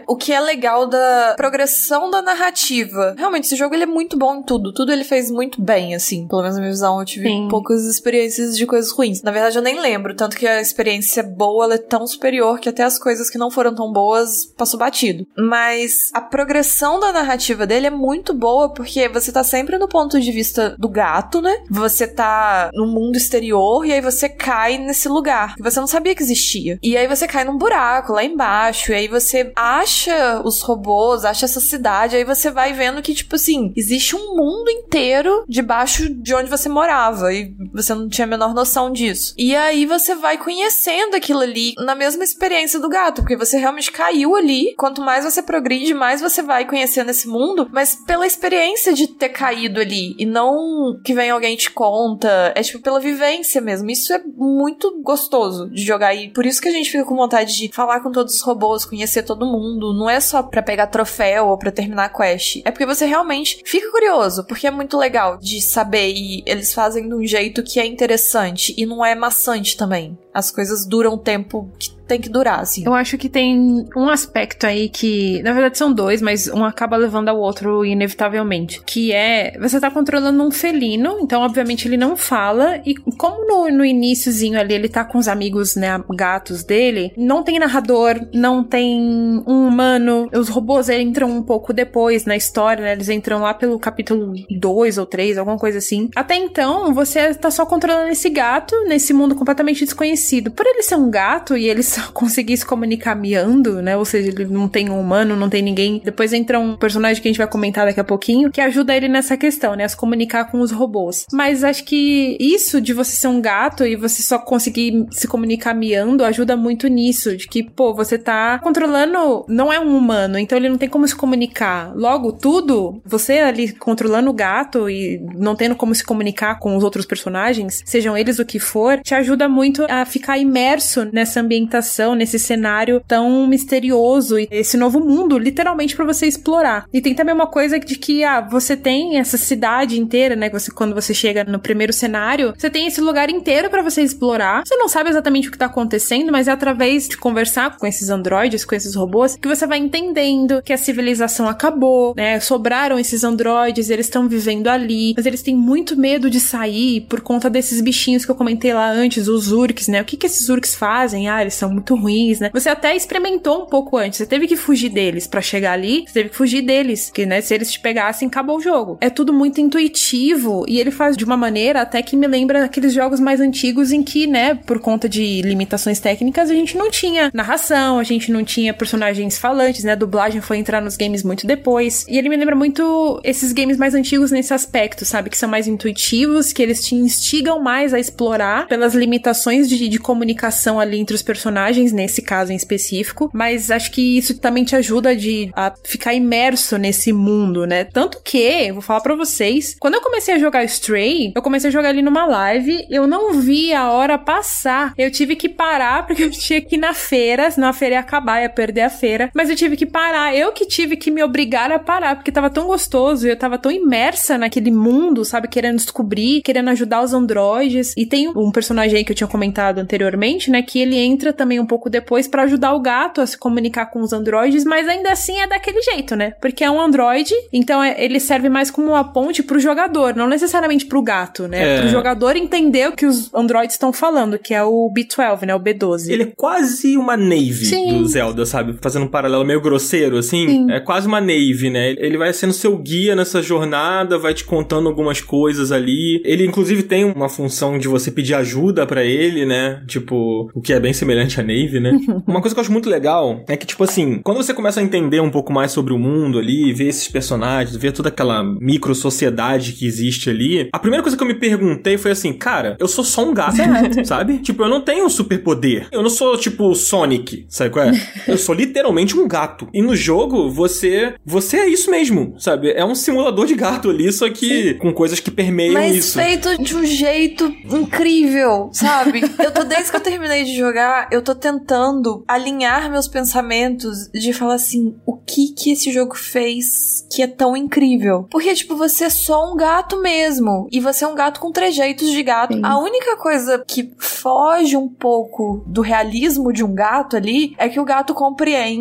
o que é legal da progressão da narrativa. Realmente, esse jogo ele é muito bom em tudo. Tudo ele fez muito bem, assim. Pelo menos na minha visão, eu tive Sim. poucas experiências de coisas ruins. Na verdade, eu nem lembro. Tanto que a experiência boa, ela é tão superior que até as coisas que não foram tão boas passou batido. Mas a progressão da narrativa dele é muito boa porque você tá sempre no ponto de vista do gato, né? Você tá no mundo exterior e aí você cai nesse lugar que você não sabia que existia. E aí você cai num buraco lá embaixo e aí você acha os robôs, acha essa cidade, aí você vai vendo que, tipo assim, existe um mundo inteiro debaixo de onde você morava e você não tinha a menor noção disso. E aí você vai conhecendo aquilo ali na mesma experiência do gato, porque você realmente caiu ali. Quanto mais você progride, mais você vai conhecendo esse mundo, mas pela experiência de ter caído ali e não que vem alguém te conta, é tipo pela vivência mesmo. Isso é muito gostoso de jogar e por isso que a gente fica com vontade de falar com todos os robôs, conhecer todo mundo. Não é só pra pegar troféu ou pra terminar a quest. É porque você realmente fica curioso, porque é muito legal de saber e eles fazem de um jeito que é interessante e não é maçante também. As coisas duram o tempo que tem que durar, assim. Eu acho que tem um aspecto aí que, na verdade são dois, mas um acaba levando ao outro inevitavelmente, que é, você tá controlando um felino, então obviamente ele não fala, e como no, no iniciozinho ali ele tá com os amigos, né, gatos dele, não tem narrador, não tem um humano, os robôs entram um pouco depois na história, né, eles entram lá pelo capítulo dois ou três, alguma coisa assim. Até então, você tá só controlando esse gato nesse mundo completamente desconhecido. Por ele ser um gato e ele conseguir se comunicar miando, né? Ou seja, ele não tem um humano, não tem ninguém. Depois entra um personagem que a gente vai comentar daqui a pouquinho, que ajuda ele nessa questão, né? A se comunicar com os robôs. Mas acho que isso de você ser um gato e você só conseguir se comunicar miando ajuda muito nisso. De que, pô, você tá controlando... Não é um humano, então ele não tem como se comunicar. Logo, tudo, você ali controlando o gato e não tendo como se comunicar com os outros personagens, sejam eles o que for, te ajuda muito a ficar imerso nessa ambientação, nesse cenário tão misterioso e esse novo mundo, literalmente, pra você explorar. E tem também uma coisa de que, ah, você tem essa cidade inteira, né, você, quando você chega no primeiro cenário, você tem esse lugar inteiro pra você explorar. Você não sabe exatamente o que tá acontecendo, mas é através de conversar com esses androides, com esses robôs, que você vai entendendo que a civilização acabou, né, sobraram esses androides, eles estão vivendo ali, mas eles têm muito medo de sair por conta desses bichinhos que eu comentei lá antes, os urks, né, o que que esses urks fazem? Ah, eles são muito ruins, né? Você até experimentou um pouco antes, você teve que fugir deles pra chegar ali, você teve que fugir deles, porque, né, se eles te pegassem, acabou o jogo. É tudo muito intuitivo e ele faz de uma maneira até que me lembra aqueles jogos mais antigos em que, né, por conta de limitações técnicas, a gente não tinha narração, a gente não tinha personagens falantes, né? A dublagem foi entrar nos games muito depois. E ele me lembra muito esses games mais antigos nesse aspecto, sabe? Que são mais intuitivos, que eles te instigam mais a explorar pelas limitações de, de comunicação ali entre os personagens, nesse caso em específico, mas acho que isso também te ajuda de, a ficar imerso nesse mundo, né? Tanto que, vou falar pra vocês, quando eu comecei a jogar Stray, eu comecei a jogar ali numa live, eu não vi a hora passar, eu tive que parar porque eu tinha que ir na feira, senão a feira ia acabar, ia perder a feira, mas eu tive que parar, eu que tive que me obrigar a parar, porque tava tão gostoso, eu tava tão imersa naquele mundo, sabe, querendo descobrir, querendo ajudar os androides, e tem um personagem aí que eu tinha comentado anteriormente, né, que ele entra também um pouco depois pra ajudar o gato a se comunicar com os androides, mas ainda assim é daquele jeito, né? Porque é um androide, então é, ele serve mais como uma ponte pro jogador, não necessariamente pro gato, né? É. Pro jogador entender o que os androides estão falando, que é o B doze, né? O B doze. Ele é quase uma Navy Sim. do Zelda, sabe? Fazendo um paralelo meio grosseiro, assim. Sim. É quase uma Navy, né? Ele vai sendo seu guia nessa jornada, vai te contando algumas coisas ali. Ele, inclusive, tem uma função de você pedir ajuda pra ele, né? Tipo, o que é bem semelhante à Navy, né? Uma coisa que eu acho muito legal é que, tipo assim, quando você começa a entender um pouco mais sobre o mundo ali, ver esses personagens, ver toda aquela micro-sociedade que existe ali, a primeira coisa que eu me perguntei foi assim, cara, eu sou só um gato, sabe? Tipo, eu não tenho um superpoder. Eu não sou, tipo, Sonic, sabe qual é? Eu sou literalmente um gato. E no jogo, você você é isso mesmo, sabe? É um simulador de gato ali, só que Sim. com coisas que permeiam Mas isso. Mas feito de um jeito incrível, sabe? Eu tô, desde que eu terminei de jogar, eu tô tentando alinhar meus pensamentos de falar assim, o que que esse jogo fez que é tão incrível? Porque, tipo, você é só um gato mesmo. E você é um gato com trejeitos de gato. Sim. A única coisa que foge um pouco do realismo de um gato ali é que o gato compreende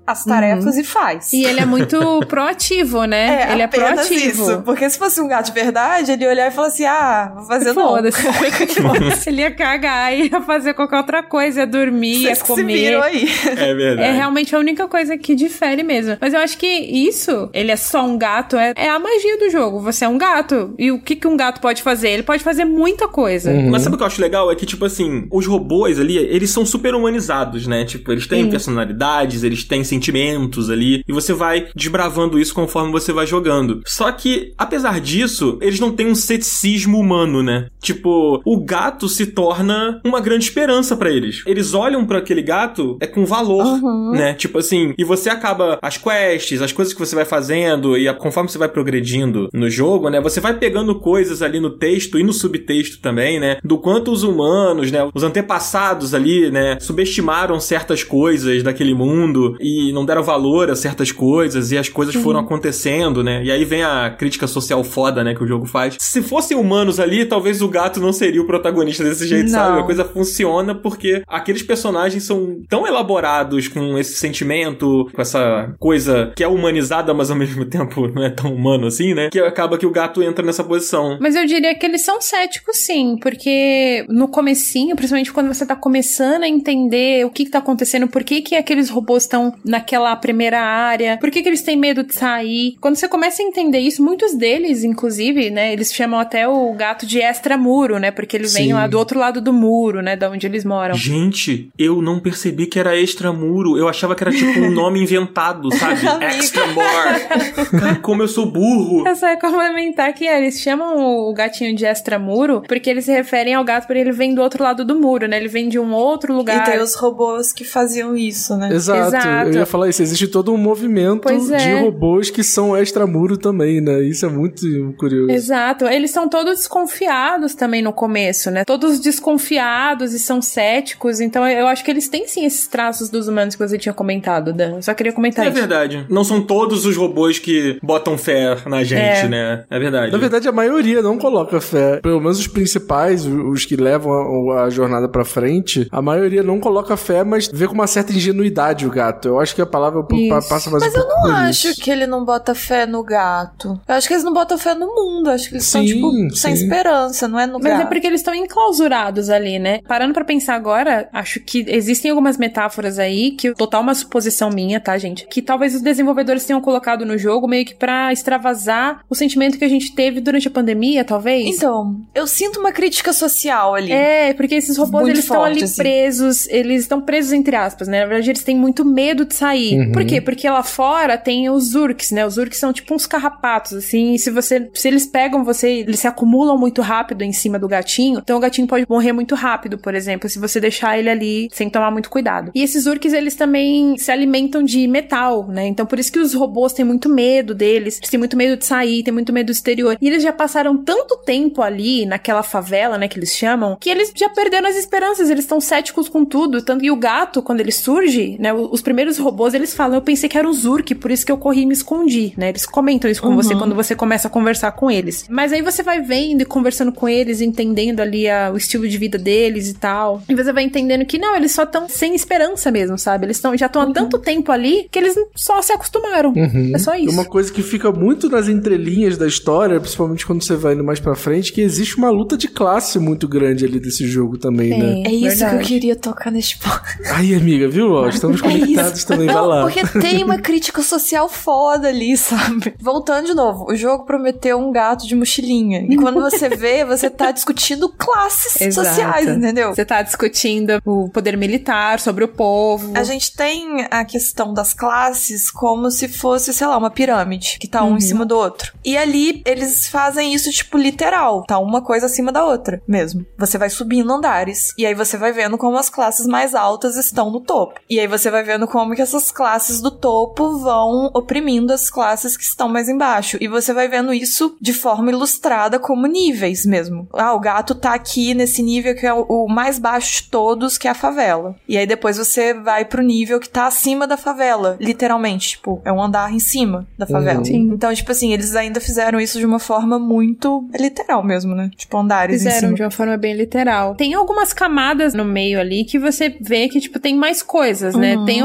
as tarefas uhum. e faz. E ele é muito proativo, né? É, ele é proativo. Isso. Porque se fosse um gato de verdade, ele ia olhar e falar assim, ah, vou fazer não. Foda-se. Ele ia cagar, ia fazer qualquer outra coisa, ia dormir, Vocês ia comer. Se viram aí. É verdade. É realmente a única coisa que difere mesmo. Mas eu acho que isso, ele é só um gato, é, é a magia do jogo. Você é um gato. E o que, que um gato pode fazer? Ele pode fazer muita coisa. Uhum. Mas sabe o que eu acho legal? É que, tipo assim, os robôs ali, eles são super humanizados, né? Tipo, eles têm Sim. personalidades, eles têm sentimentos ali. E você vai desbravando isso conforme você vai jogando. Só que, apesar disso, eles não têm um ceticismo humano, né? Tipo, o gato se torna uma grande esperança pra eles. Eles olham pra aquele gato é com valor, uhum. né? Tipo assim, e você acaba as quests, as coisas que você vai fazendo e a, conforme você vai progredindo no jogo, né? Você vai pegando coisas ali no texto e no subtexto também, né? Do quanto os humanos, né? Os antepassados ali, né? Subestimaram certas coisas daquele mundo e não deram valor a certas coisas e as coisas uhum. foram acontecendo, né? E aí vem a crítica social foda, né? Que o jogo faz. Se fossem humanos ali, talvez o gato não seria o protagonista desse jeito, não. sabe? A coisa funciona porque aqueles personagens são tão elaborados com esse sentimento, com essa coisa que é humanizada, mas ao mesmo tempo não é tão humano assim, né? Que acaba que o gato entra nessa posição. Mas eu diria que eles são céticos, sim, porque no comecinho, principalmente quando você tá começando a entender o que que tá acontecendo, por que que aqueles robôs estão naquela primeira área, por que que eles têm medo de sair. Quando você começa a entender isso, muitos deles, inclusive, né, eles chamam até o gato de extramuro, né, porque ele vem Sim. lá do outro lado do muro, né, da onde eles moram. Gente, eu não percebi que era extramuro, eu achava que era tipo um nome inventado, sabe? Extramore. Cara, como eu sou burro. Eu só ia complementar que é, eles chamam o gatinho de extramuro porque eles se referem ao gato porque ele vem do outro lado do muro, né, ele vem de um outro lugar. E tem os robôs que faziam isso, né? Exato, Exato. Eu ia falar isso, existe todo um movimento é. de robôs que são extramuro também, né, isso é muito curioso. Exato, eles são todos desconfiados também no começo, né, todos desconfiados e são céticos, então eu acho que eles têm sim esses traços dos humanos que você tinha comentado, Dan, eu só queria comentar é isso. É verdade, não são todos os robôs que botam fé na gente, é. né, é verdade. Na verdade a maioria não coloca fé, pelo menos os principais, os que levam a, a jornada pra frente, a maioria não coloca fé, mas vê com uma certa ingenuidade o gato, eu acho que a palavra isso. passa mais mas um eu pouco não acho isso. que ele não bota fé no gato, eu acho que eles não botam fé no mundo, eu acho que eles sim, estão tipo sim. sem esperança, não é no mas gato. Mas é porque eles estão enclausurados ali, né? Parando pra pensar agora, acho que existem algumas metáforas aí, que total uma suposição minha, tá, gente? Que talvez os desenvolvedores tenham colocado no jogo meio que pra extravasar o sentimento que a gente teve durante a pandemia, talvez. Então, eu sinto uma crítica social ali. É, porque esses robôs, muito eles estão ali assim. presos, eles estão presos entre aspas, né? Na verdade, eles têm muito medo de sair. Uhum. Por quê? Porque lá fora tem os Zurks, né? Os Zurks são tipo uns carrapatos, assim, e se você, se eles pegam você, eles se acumulam muito rápido em cima do gatinho, então o gatinho pode morrer muito rápido, por exemplo, se você deixar ele ali sem tomar muito cuidado. E esses Zurks, eles também se alimentam de metal, né? Então por isso que os robôs têm muito medo deles, eles têm muito medo de sair, têm muito medo do exterior. E eles já passaram tanto tempo ali, naquela favela, né, que eles chamam, que eles já perderam as esperanças, eles estão céticos com tudo. Tanto que o gato, quando ele surge, né, os primeiros robôs, eles falam, eu pensei que era um Zurk, por isso que eu corri e me escondi, né? Eles comentam isso com uhum. você quando você começa a conversar com eles. Mas aí você vai vendo e conversando com eles, entendendo ali a, o estilo de vida deles e tal. E você vai entendendo que não, eles só estão sem esperança mesmo, sabe? Eles tão, já estão uhum. há tanto tempo ali que eles só se acostumaram. Uhum. É só isso. Uma coisa que fica muito nas entrelinhas da história, principalmente quando você vai indo mais pra frente, que existe uma luta de classe muito grande ali desse jogo também, é, né? É isso verdade. que eu queria tocar nesse ponto. Ai, amiga, viu? Ó, estamos conectados é também, vai lá. Porque tem uma crítica social foda ali, sabe? Voltando de novo, o jogo prometeu um gato de mochilinha. E quando você vê, você tá discutindo classes Exato. sociais, entendeu? Você tá discutindo o poder militar sobre o povo. A gente tem a questão das classes como se fosse, sei lá, uma pirâmide, que tá um uhum. em cima do outro. E ali, eles fazem isso, tipo, literal. Tá uma coisa acima da outra, mesmo. Você vai subindo andares, e aí você vai vendo como as classes mais altas estão no topo. E aí você vai vendo como que essas classes do topo vão oprimindo as classes que estão mais embaixo. E você vai vendo isso de forma ilustrada como níveis mesmo. Ah, o gato tá aqui nesse nível que é o mais baixo de todos, que é a favela. E aí depois você vai pro nível que tá acima da favela, literalmente. Tipo, é um andar em cima da favela. Uhum. Sim. Então, tipo assim, eles ainda fizeram isso de uma forma muito literal mesmo, né? Tipo, andares fizeram em cima. de uma forma bem literal. Tem algumas camadas no meio ali que você vê que, tipo, tem mais coisas, né? Uhum. Tem outras questões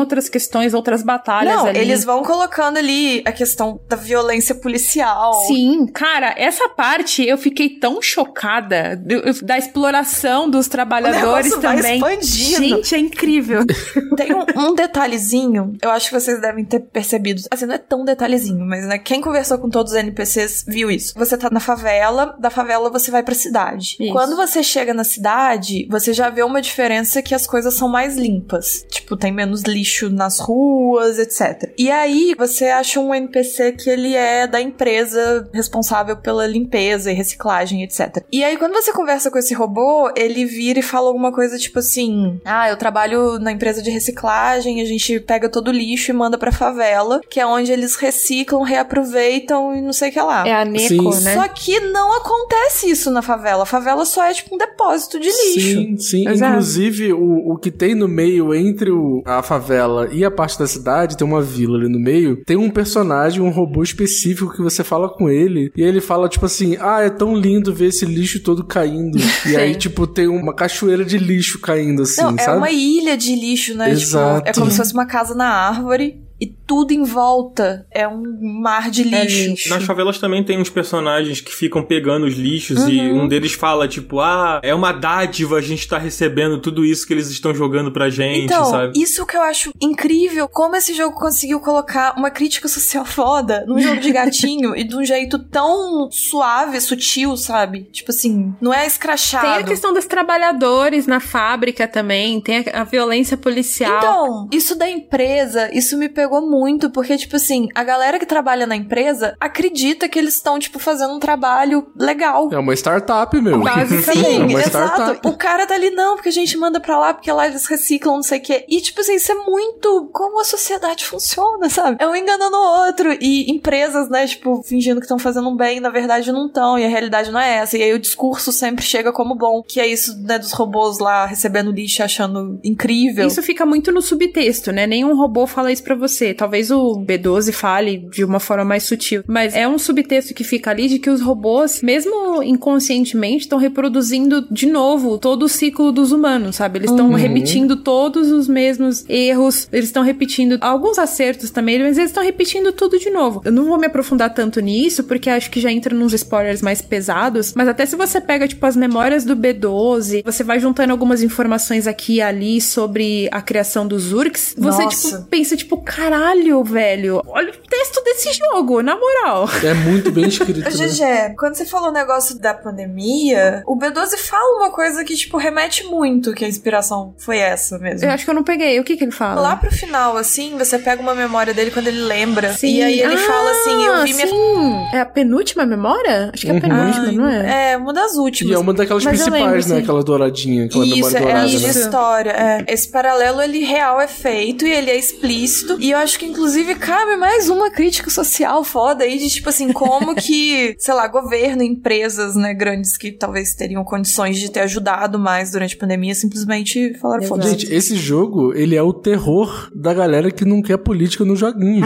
questões, outras batalhas Não, ali. eles vão colocando ali a questão da violência policial. Sim, cara, essa parte eu fiquei tão chocada do, da exploração dos trabalhadores o negócio também. vai expandindo. Gente, é incrível. Tem um, um detalhezinho, eu acho que vocês devem ter percebido. Assim, não é tão detalhezinho, mas né, quem conversou com todos os N P Cs viu isso. Você tá na favela, da favela você vai pra cidade. Isso. Quando você chega na cidade, você já vê uma diferença que as coisas são mais limpas. Tipo, tem menos lixo nas ruas, etcétera. E aí, você acha um N P C que ele é da empresa responsável pela limpeza e reciclagem, etcétera. E aí, quando você conversa com esse robô, ele vira e fala alguma coisa tipo assim: ah, eu trabalho na empresa de reciclagem, a gente pega todo o lixo e manda pra favela, que é onde eles reciclam, reaproveitam e não sei o que lá. É a Neco, Sim. né? Só que não acontece isso na favela. A favela só é tipo um depósito de lixo. Sim, sim. Exato. Inclusive, o, o que tem no meio entre o, a favela e a parte da cidade, tem uma vila ali no meio, tem um personagem, um robô específico que você fala com ele, e ele fala tipo assim: ah, é tão lindo ver esse lixo todo caindo. E aí, tipo, tem uma cachoeira de lixo caindo, assim, Não, sabe? é uma ilha de lixo, né? Exato. Tipo, é como se fosse uma casa na árvore e tudo em volta é um mar de É lixo. lixo. Nas favelas também tem uns personagens que ficam pegando os lixos Uhum. e um deles fala, tipo, ah, é uma dádiva a gente tá recebendo tudo isso que eles estão jogando pra gente, Então, sabe? isso que eu acho incrível, como esse jogo conseguiu colocar uma crítica social foda num jogo de gatinho e de um jeito tão suave, sutil, sabe? Tipo assim, não é escrachado. Tem a questão dos trabalhadores na fábrica também, tem a, a violência policial. Então, isso da empresa, isso me pegou muito, porque, tipo assim, a galera que trabalha na empresa acredita que eles estão, tipo, fazendo um trabalho legal. É uma startup, meu. Basicamente. É Sim, uma exato. startup. O cara tá ali, não, porque a gente manda pra lá, porque lá eles reciclam, não sei o quê. E, tipo assim, isso é muito como a sociedade funciona, sabe? É um enganando o outro. E empresas, né, tipo, fingindo que estão fazendo um bem, na verdade não estão, e a realidade não é essa. E aí o discurso sempre chega como bom, que é isso, né, dos robôs lá recebendo lixo, achando incrível. Isso fica muito no subtexto, né? Nenhum robô fala isso pra você. Talvez o B doze fale de uma forma mais sutil. Mas é um subtexto que fica ali de que os robôs, mesmo inconscientemente, estão reproduzindo de novo todo o ciclo dos humanos, sabe? Eles estão Uhum. repetindo todos os mesmos erros, eles estão repetindo alguns acertos também, mas eles estão repetindo tudo de novo. Eu não vou me aprofundar tanto nisso, porque acho que já entra nos spoilers mais pesados, mas até se você pega, tipo, as memórias do B doze, você vai juntando algumas informações aqui e ali sobre a criação dos Urks, você, Nossa. tipo, pensa, tipo, caralho, velho, olha o texto desse jogo, na moral. É muito bem escrito, né? G G, quando você falou o negócio da pandemia, o B doze fala uma coisa que, tipo, remete muito que a inspiração foi essa mesmo. Eu acho que eu não peguei. O que que ele fala? Lá pro final, assim, você pega uma memória dele quando ele lembra. Sim. E aí ele Ah, fala assim, eu vi minha... sim. É a penúltima memória? Acho que é a Uhum. penúltima, Ai, não é? É, uma das últimas. E é uma daquelas Mas eu principais, lembro, né? sim. Aquela douradinha, aquela Isso, memória é dourada, de né? história. É. Esse paralelo, ele real é feito e ele é explícito. E eu acho que, inclusive, cabe mais uma crítica social foda aí de, tipo assim, como que, sei lá, governo, empresas, né, grandes que talvez teriam condições de ter ajudado mais durante a pandemia, simplesmente falaram Exato. foda-se. Gente, esse jogo, ele é o terror da galera que não quer política no joguinho.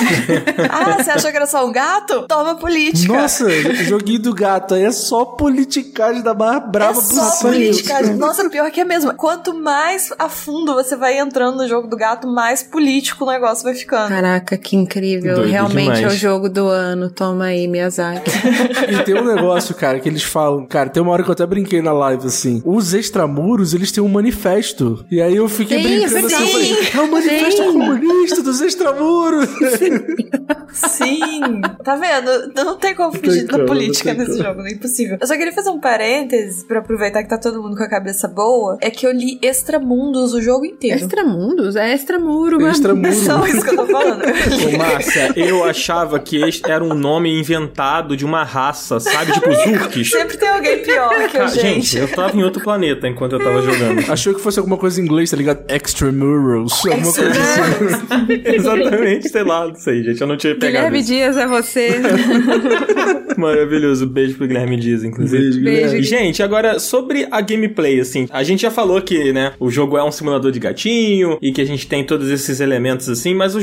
Ah, você achou que era só um gato? Toma política. Nossa, joguinho do gato aí é só politicagem da barra É brava só política. Nossa, pior que é mesmo. Quanto mais a fundo você vai entrando no jogo do gato, mais político o negócio vai ficando. Caraca, que incrível. Doido Realmente demais. é o jogo do ano. Toma aí, Miyazaki. E tem um negócio, cara, que eles falam... Cara, tem uma hora que eu até brinquei na live, assim. Os extramuros, eles têm um manifesto. E aí eu fiquei Sim, brincando assim, eu falei... sim. É o manifesto Sim. comunista dos extramuros. Sim. Tá vendo? Não tem como fugir tem da como, política não tem nesse como. jogo, não é impossível. Eu só queria fazer um parênteses pra aproveitar que tá todo mundo com a cabeça boa. É que eu li Extramundos o jogo inteiro. Extramundos? É extramuro, mano. Extramuro. É só isso que eu tô falando. Ô, Márcia, eu achava que este era um nome inventado de uma raça, sabe? Tipo Zurks. Sempre tem alguém pior que Ah, a gente, gente. eu tava em outro planeta enquanto eu tava jogando. Achou que fosse alguma coisa em inglês, tá ligado? Extramuros. Alguma coisa assim. Exatamente, sei lá, não sei, gente. Eu não tinha pegado Guilherme isso. Dias é você. Maravilhoso. Beijo pro Guilherme Dias, inclusive. Beijo, Beijo. Guilherme. E, gente, agora, sobre a gameplay, assim, a gente já falou que, né, o jogo é um simulador de gatinho e que a gente tem todos esses elementos, assim, mas o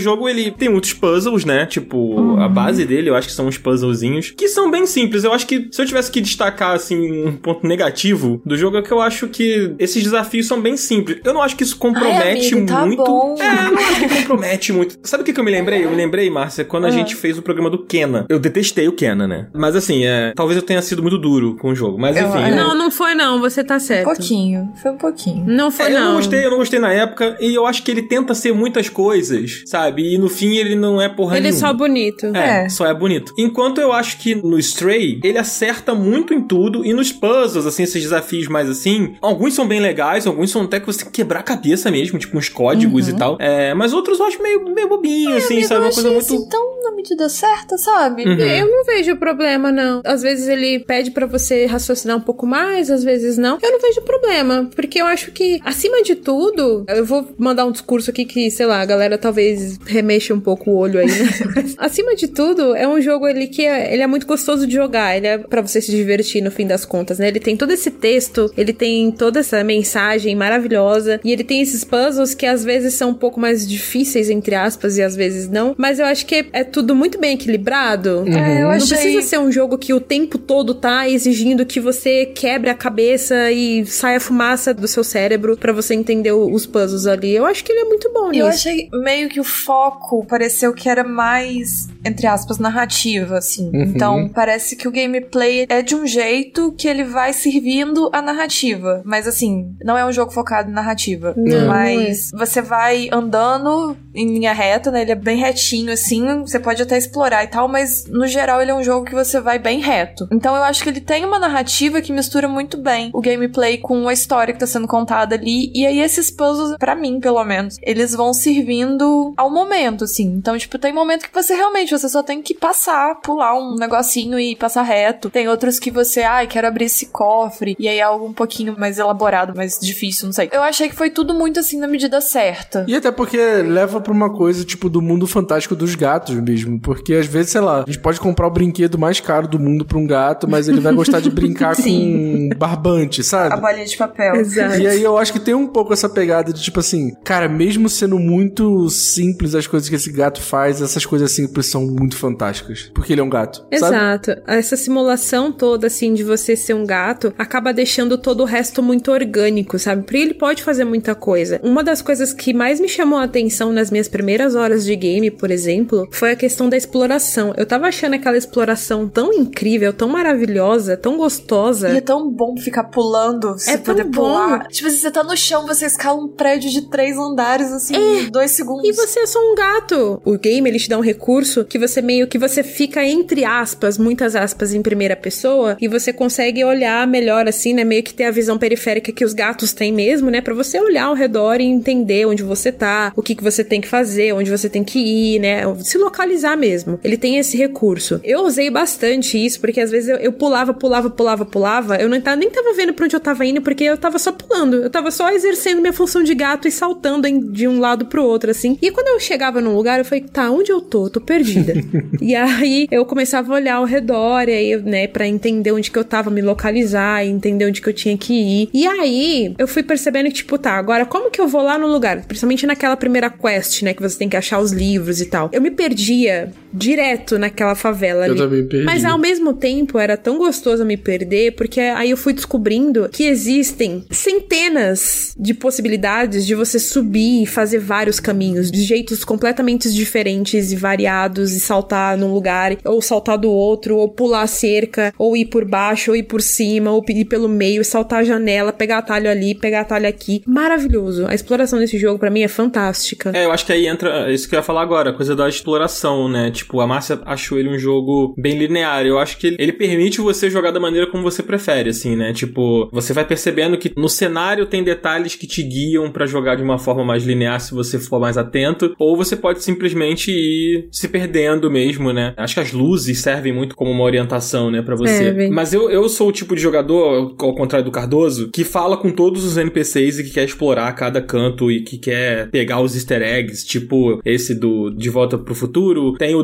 jogo, ele tem muitos puzzles, né? Tipo, uhum. a base dele, eu acho que são uns puzzlezinhos, que são bem simples. Eu acho que, se eu tivesse que destacar, assim, um ponto negativo do jogo, é que eu acho que esses desafios são bem simples. Eu não acho que isso compromete Ai, amigo, tá muito. Bom. É, eu não acho que compromete muito. Sabe o que, que eu me lembrei? Eu me lembrei, Márcia, quando uhum. a gente fez o programa do Kena. Eu detestei o Kena, né? Mas assim, é, talvez eu tenha sido muito duro com o jogo. Mas enfim. Eu, não, não foi não, você tá certo. Um pouquinho, foi um pouquinho. Não foi é, não. Eu não gostei, eu não gostei na época, e eu acho que ele tenta ser muitas coisas, sabe? E no fim ele não é porra ele nenhuma. Ele é só bonito. É, é, só é bonito. Enquanto eu acho que no Stray, ele acerta muito em tudo, e nos puzzles, assim, esses desafios mais assim, alguns são bem legais, alguns são até que você tem que quebrar a cabeça mesmo, tipo uns códigos uhum. e tal. É, mas outros eu acho meio, meio bobinho, é, assim, amigo, sabe? Uma coisa muito... Assim, tão na medida certa, sabe? Uhum. Eu não vejo problema, não. Às vezes ele pede pra você raciocinar um pouco mais, às vezes não. Eu não vejo problema, porque eu acho que, acima de tudo, eu vou mandar um discurso aqui que, sei lá, a galera talvez remexa um pouco o olho aí, né? Mas, acima de tudo, é um jogo ali que é, ele é muito gostoso de jogar, ele é pra você se divertir no fim das contas, né? Ele tem todo esse texto, ele tem toda essa mensagem maravilhosa, e ele tem esses puzzles que às vezes são um pouco mais difíceis, entre aspas, e às vezes não, mas eu acho que é, é tudo muito bem equilibrado. Uhum. É, eu não achei... precisa ser um jogo que o tempo todo tá exigindo que você quebre a cabeça e saia fumaça do seu cérebro pra você entender os puzzles ali. Eu acho que ele é muito bom nisso. Eu achei meio que o foco pareceu que era mais, entre aspas, narrativa, assim. Uhum. Então, parece que o gameplay é de um jeito que ele vai servindo a narrativa. Mas, assim, não é um jogo focado em narrativa. Não, mas não é. Você vai andando em linha reta, né? Ele é bem retinho, assim. Você pode até explorar e tal, mas, no geral, ele é um jogo que você vai bem reto. Então, eu acho que ele tem uma narrativa que mistura muito bem o gameplay com a história que tá sendo contada ali. E aí, esses puzzles, pra mim, pelo menos, eles vão servindo ao momento, assim. Então, tipo, tem momento que você realmente, você só tem que passar, pular um negocinho e passar reto. Tem outros que você, ai, quero abrir esse cofre. E aí é algo um pouquinho mais elaborado, mais difícil, não sei. Eu achei que foi tudo muito, assim, na medida certa. E até porque leva pra uma coisa, tipo, do mundo fantástico dos gatos mesmo. Porque, às vezes, sei lá, a gente pode comprar o brinquedo mais caro do mundo pra um gato, mas ele vai gostar de brincar com barbante, sabe? A bolinha de papel. Exato. E aí eu acho que tem um pouco essa pegada de, tipo assim, cara, mesmo sendo muito simples as coisas que esse gato faz, essas coisas simples são muito fantásticas. Porque ele é um gato, Exato. Sabe? Essa simulação toda, assim, de você ser um gato, acaba deixando todo o resto muito orgânico, sabe? Porque ele pode fazer muita coisa. Uma das coisas que mais me chamou a atenção nas minhas primeiras horas de game, por exemplo, foi a questão da exploração. Eu tava achando aquela exploração tão incrível, tão maravilhosa, tão gostosa. E é tão bom ficar pulando, você é poder tão pular. bom. Tipo, se você tá no chão, você escala um prédio de três andares, assim, É. em dois segundos. E você é só um gato. O game, ele te dá um recurso que você meio que você fica entre aspas, muitas aspas, em primeira pessoa, e você consegue olhar melhor, assim, né? Meio que ter a visão periférica que os gatos têm mesmo, né? Pra você olhar ao redor e entender onde você tá, o que que você tem que fazer, onde você tem que ir, né? Se localizar mesmo. Ele tem esse recurso. Eu usei bastante isso, porque às vezes eu, eu pulava, pulava, pulava, pulava, eu não tava, nem tava vendo pra onde eu tava indo, porque eu tava só pulando. Eu tava só exercendo minha função de gato e saltando em, de um lado pro outro, assim. E quando eu chegava num lugar, eu falei, tá, onde eu tô? Eu tô perdida. E aí, eu começava a olhar ao redor, e aí, né, pra entender onde que eu tava, me localizar, e entender onde que eu tinha que ir. E aí, eu fui percebendo que, tipo, tá, agora como que eu vou lá no lugar? Principalmente naquela primeira quest, né, que você tem que achar os livros e tal. Eu me perdia direto naquela favela ali. Eu também perdi. Mas ao mesmo tempo, era tão gostoso me perder, porque aí eu fui descobrindo que existem centenas de possibilidades de você subir e fazer vários caminhos, de jeitos completamente diferentes e variados, e saltar num lugar, ou saltar do outro, ou pular a cerca, ou ir por baixo, ou ir por cima, ou ir pelo meio, saltar a janela, pegar atalho ali, pegar atalho aqui. Maravilhoso. A exploração desse jogo, pra mim, é fantástica. É, eu acho que aí entra isso que eu ia falar agora, a coisa da exploração, né? Tipo, a Márcia achou ele um jogo bem linear. Eu acho que ele, ele permite você jogar da maneira como você prefere, assim, né? Tipo, você vai percebendo que no cenário tem detalhes que te guiam pra jogar de uma forma mais linear se você for mais atento, ou você pode simplesmente ir se perdendo mesmo, né? Acho que as luzes servem muito como uma orientação, né, pra você. É, Mas eu, eu sou o tipo de jogador, ao contrário do Cardoso, que fala com todos os N P Cs e que quer explorar cada canto e que quer pegar os easter eggs, tipo esse do De Volta pro Futuro. Tem o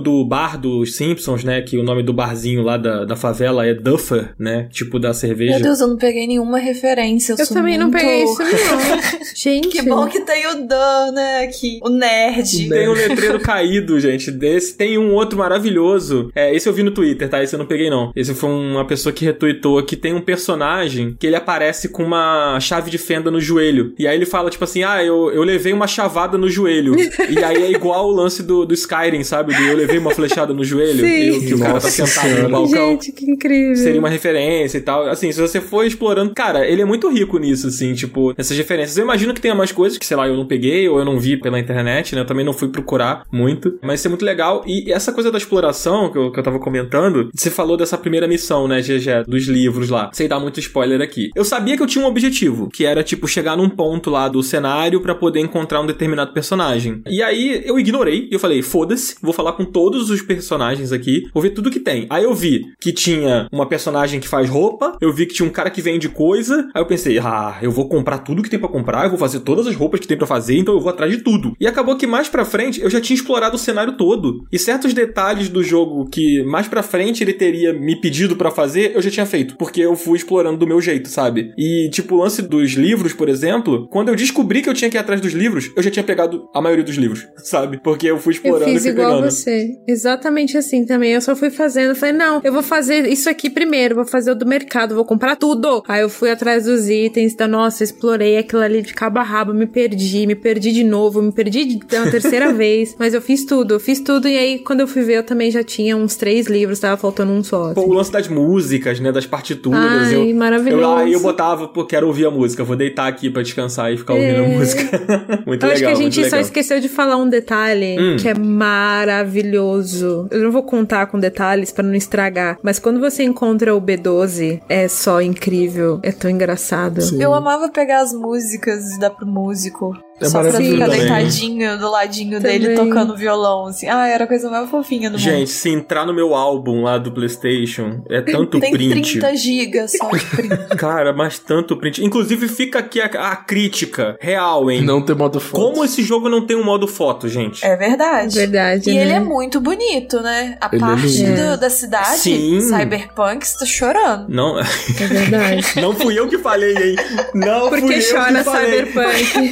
do bar dos Simpsons, né? Que o nome do barzinho lá da, da favela é Duffer, né? Tipo da cerveja. Meu Deus, eu não peguei nenhuma referência. Eu, eu sou também muito... não peguei isso, não. Gente. Que bom que tem o Dan, né? Aqui. O nerd. Tem um letreiro caído, gente, desse. Tem um outro maravilhoso. É, esse eu vi no Twitter, tá? Esse eu não peguei, não. Esse foi uma pessoa que retweetou que tem um personagem que ele aparece com uma chave de fenda no joelho. E aí ele fala, tipo assim, ah, eu, eu levei uma chavada no joelho. E aí é igual o lance do, do Skyrim, sabe? Do eu levei uma flechada no joelho. E, que o cara tá sentado no balcão. Gente, que incrível. Seria uma referência e tal. Assim, se você for explorando... Cara, ele é muito rico nisso, assim, tipo, essas referências. Eu imagino que tenha mais coisas que, sei lá, eu não peguei ou eu não vi pela internet, né? Eu também não fui procurar muito. Mas isso é muito legal. E essa coisa da exploração que eu, que eu tava comentando, você falou dessa primeira missão, né, G G? Dos livros lá. Sem dar muito spoiler aqui. Eu sabia que eu tinha um objetivo, que era, tipo, chegar num ponto lá do cenário pra poder encontrar um determinado personagem. E aí, eu ignorei. E eu falei, foda-se, vou falar com todos os personagens aqui, vou ver tudo que tem. Aí eu vi que tinha uma personagem que faz roupa, eu vi que tinha um cara que vende coisa, aí eu pensei, ah, eu vou comprar tudo que tem pra comprar, eu vou fazer todas as roupas que tem pra fazer, então eu vou atrás de tudo. E acabou que mais pra frente, eu já tinha explorado o cenário todo. E certos detalhes do jogo que mais pra frente ele teria me pedido pra fazer, eu já tinha feito, porque eu fui explorando do meu jeito, sabe? E, tipo, o lance dos livros, por exemplo, quando eu descobri que eu tinha que ir atrás dos livros, eu já tinha pegado a maioria dos livros, sabe? Porque eu fui explorando eu fiz e fui igual pegando. Você. Exatamente assim também. Eu só fui fazendo. Falei, não, eu vou fazer isso aqui primeiro. Vou fazer o do mercado. Vou comprar tudo. Aí eu fui atrás dos itens. Da nossa, explorei aquilo ali de cabo a rabo. Me perdi. Me perdi de novo. Me perdi uma terceira vez. Mas eu fiz tudo. Eu fiz tudo. E aí, quando eu fui ver, eu também já tinha uns três livros. Tava faltando um só. Pô, assim. o lance das músicas, né? Das partituras. Ai, eu, maravilhoso. Eu, aí eu botava, pô, quero ouvir a música. Vou deitar aqui pra descansar e ficar ouvindo é... a música. Muito eu legal, acho que a gente muito só legal. esqueceu de falar um detalhe hum. que é maravilhoso. Eu não vou contar com detalhes pra não estragar, mas quando você encontra o B doze, é só incrível, é tão engraçado. Sim. Eu amava pegar as músicas e dar pro músico. É só pra ficar também. deitadinho do ladinho Também. dele tocando violão, assim. Ah, era a coisa mais fofinha do mundo. Gente, se entrar no meu álbum lá do PlayStation, é tanto Tem print. trinta gigas só de print. Cara, mas tanto print. Inclusive, fica aqui a, a crítica real, hein? Não tem modo foto. Como esse jogo não tem um modo foto, gente? É verdade. Verdade, E né? ele é muito bonito, né? A Ele parte é do, da cidade, Sim. Cyberpunk, você tá chorando. Não, É verdade. não fui eu que falei, hein? Não fui Porque eu chora que falei. Cyberpunk.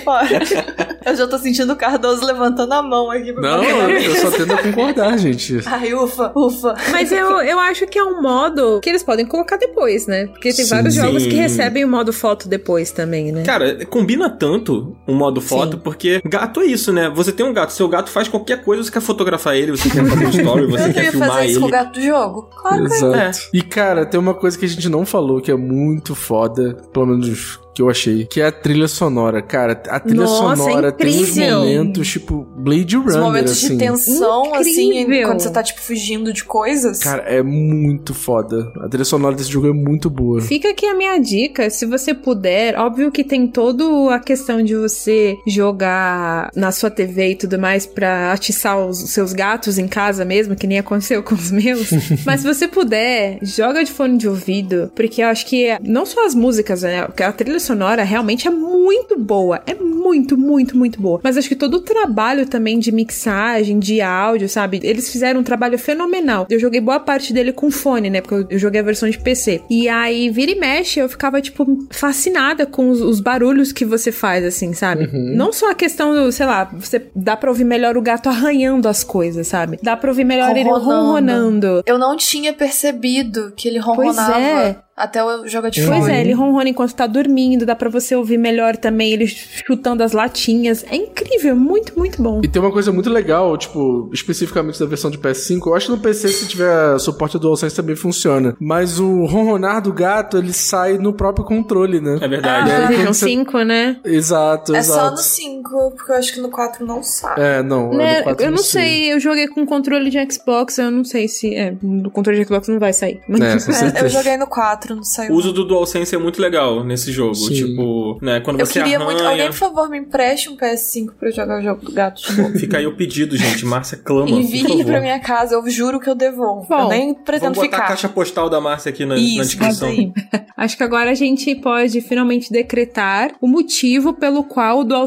Eu já tô sentindo o Cardoso levantando a mão aqui. Pra Não, eu só tendo a concordar, gente. Ai, ufa, ufa. Mas eu, eu acho que é um modo que eles podem colocar depois, né? Porque tem Sim. vários jogos Sim. que recebem o modo foto depois também, né? Cara, combina tanto o modo foto, Sim. porque gato é isso, né? Você tem um gato, seu gato faz qualquer coisa, você quer fotografar ele, você quer fazer um story, você Eu quer queria filmar fazer isso ele. com o gato do jogo. Claro que Exato. É. E, cara, tem uma coisa que a gente não falou que é muito foda, pelo menos que eu achei, que é a trilha sonora. Cara, a trilha Nossa, sonora é tem uns incrível. momentos, tipo, Blade Runner, Os momentos assim. de tensão, assim, Incrível. quando você tá, tipo, fugindo de coisas. Cara, é muito foda. A trilha sonora desse jogo é muito boa. Fica aqui a minha dica, se você puder, óbvio que tem toda a questão de você jogar na sua T V e tudo mais pra atiçar os seus gatos em casa mesmo, que nem aconteceu com os meus. Mas se você puder, joga de fone de ouvido, porque eu acho que não só as músicas, né, porque a trilha sonora realmente é muito boa, é muito, muito, muito boa. Mas acho que todo o trabalho também de mixagem, de áudio, sabe? Eles fizeram um trabalho fenomenal. Eu joguei boa parte dele com fone, né? Porque eu joguei a versão de P C. E aí, vira e mexe, eu ficava, tipo, fascinada com os, os barulhos que você faz, assim, sabe? Uhum. Não só a questão do, sei lá, você dá pra ouvir melhor o gato arranhando as coisas, sabe? Dá pra ouvir melhor ele ronronando. Eu não tinha percebido que ele ronronava. Pois é. Até o jogo de Pois fone. é, ele ronrona enquanto tá dormindo, dá pra você ouvir melhor também, ele chutando as latinhas. É incrível, muito, muito bom. E tem uma coisa muito legal, tipo, especificamente da versão de P S cinco. Eu acho que no P C, se tiver suporte DualSense, também funciona. Mas o ronronar do gato, ele sai no próprio controle, né? É verdade. E aí, PlayStation quando você- cinco, né? Exato, É exato. só no cinco, porque eu acho que no quatro não sabe. É, não. é Né, no quatro eu não sei. sei, eu joguei com controle de Xbox, eu não sei se... É, no controle de Xbox não vai sair. Mas... É, com É, certeza. eu joguei no quatro, não saiu. O uso do DualSense é muito legal nesse jogo. Sim. Tipo, né, quando Eu você queria arranha... muito. Alguém, por favor, me empreste um P S cinco pra eu jogar o jogo do gato de novo. Fica aí o pedido, gente. Márcia clama, por Envie favor. pra minha casa, eu juro que eu devolvo. Bom, eu nem pretendo Vamos botar ficar. a caixa postal da Márcia aqui na, na Isso, descrição. bota aí. Acho que agora a gente pode finalmente decretar o motivo pelo qual o DualSense foi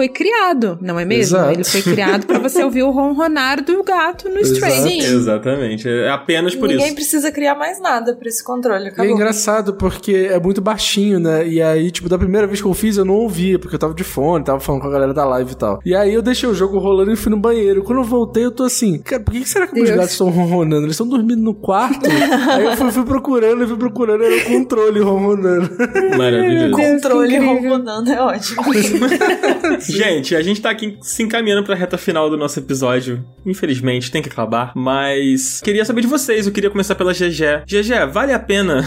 foi criado, não é mesmo? Exato. Ele foi criado pra você ouvir o ronronar do gato no Stray. Exato. Sim. Exatamente, é apenas por Ninguém isso. precisa criar mais nada pra esse controle, E acabou. é engraçado porque é muito baixinho, né? E aí, tipo, da primeira vez que eu fiz, eu não ouvia, porque eu tava de fone, tava falando com a galera da live e tal. E aí eu deixei o jogo rolando e fui no banheiro. Quando eu voltei, eu tô assim, cara, por que será que meus Deus. gatos estão ronronando? Eles estão dormindo no quarto? Aí eu fui, fui procurando, e fui procurando, era o controle ronronando. Maravilhoso. Deus, Controle que incrível. ronronando é ótimo. Gente, a gente tá aqui se encaminhando pra reta final do nosso episódio. Infelizmente, tem que acabar. Mas queria saber de vocês. Eu queria começar pela G G. G G, vale a pena?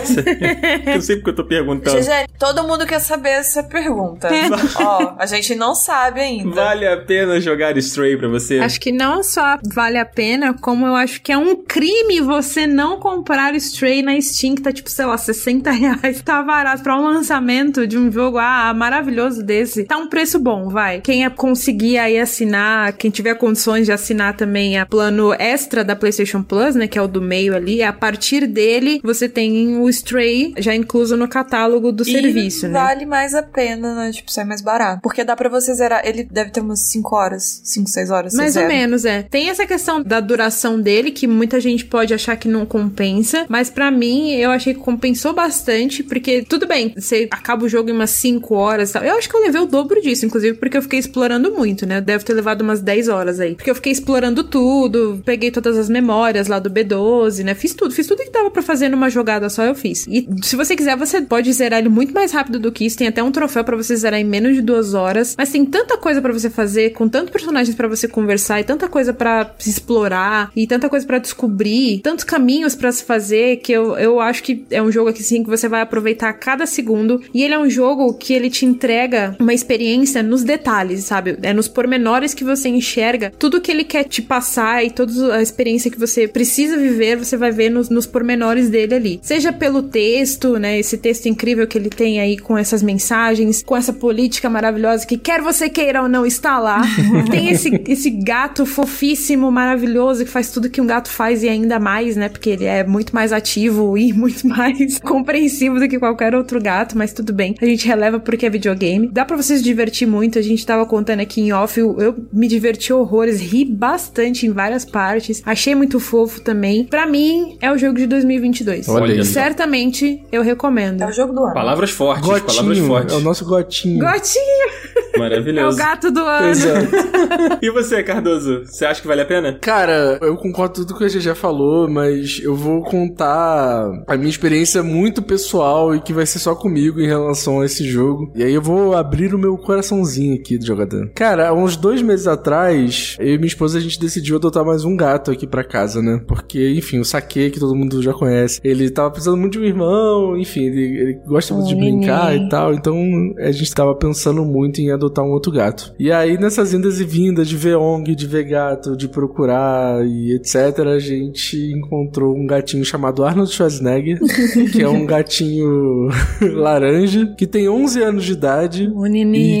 Eu não sei porque eu tô perguntando. G G, todo mundo quer saber essa pergunta. Ó, a gente não sabe ainda. Vale a pena jogar Stray pra você? Acho que não só vale a pena, como eu acho que é um crime você não comprar Stray na Steam, que tá tipo, sei lá, sessenta reais. Tá barato pra um lançamento de um jogo, ah, maravilhoso desse. Tá um preço bom, vai. Quem é conseguir aí assinar, quem tiver condições de assinar também a plano extra da PlayStation Plus, né, que é o do meio ali, a partir dele você tem o Stray já incluso no catálogo do E serviço, né? vale mais a pena, né? Tipo, sai mais barato. Porque dá pra você zerar. Ele deve ter umas cinco horas, cinco, seis horas. Mais você ou zera. menos, é. Tem essa questão da duração dele, que muita gente pode achar que não compensa, mas pra mim, eu achei que compensou bastante, porque, tudo bem, você acaba o jogo em umas cinco horas e tal. Eu acho que eu levei o dobro disso, inclusive, porque eu fiquei explorando muito, né? Deve ter levado umas dez horas aí. Porque eu fiquei explorando tudo, peguei todas as memórias lá do B doze, né? Fiz tudo, fiz tudo que dava pra fazer numa jogada só, eu fiz. E se você quiser, você pode zerar ele muito mais rápido do que isso. Tem até um troféu pra você zerar em menos de duas horas. Mas tem tanta coisa pra você fazer, com tantos personagens pra você conversar, e tanta coisa pra se explorar, e tanta coisa pra descobrir, tantos caminhos pra se fazer, que eu, eu acho que é um jogo aqui, sim, que você vai aproveitar a cada segundo. E ele é um jogo que ele te entrega uma experiência nos detalhes, sabe? É nos pormenores que você enxerga tudo que ele quer te passar, e toda a experiência que você precisa viver, você vai ver nos, nos pormenores dele ali. Seja pelo texto, né? Esse texto incrível que ele tem aí com essas mensagens, com essa política maravilhosa que quer você queira ou não está lá. Tem esse, esse gato fofíssimo, maravilhoso, que faz tudo que um gato faz e ainda mais, né? Porque ele é muito mais ativo e muito mais compreensivo do que qualquer outro gato, mas tudo bem. A gente releva porque é videogame. Dá pra você se divertir muito. A gente tava contando aqui em off, eu, eu me diverti horrores, ri bastante em várias partes. Achei muito fofo também. Pra mim, é o jogo de dois mil e vinte e dois. Olha aí. Certamente, eu recomendo. É o jogo do ano. Palavras fortes, palavras Gotinho, fortes. é o nosso gotinho. Gotinho! É o Maravilhoso. gato do ano. Exato. E você, Cardoso? Você acha que vale a pena? Cara, eu concordo com tudo que a G G falou, mas eu vou contar a minha experiência muito pessoal e que vai ser só comigo em relação a esse jogo. E aí eu vou abrir o meu coraçãozinho aqui do jogador. Cara, há uns dois meses atrás, eu e minha esposa, a gente decidiu adotar mais um gato aqui pra casa, né? Porque, enfim, o Saque, que todo mundo já conhece, ele tava precisando muito de um irmão, enfim, ele, ele gosta muito de brincar e tal, então a gente tava pensando muito em adotar um outro gato. E aí, nessas indas e vindas de ver O N G, de ver gato, de procurar e etcétera, a gente encontrou um gatinho chamado Arnold Schwarzenegger, que é um gatinho laranja, que tem onze anos de idade O Nini. e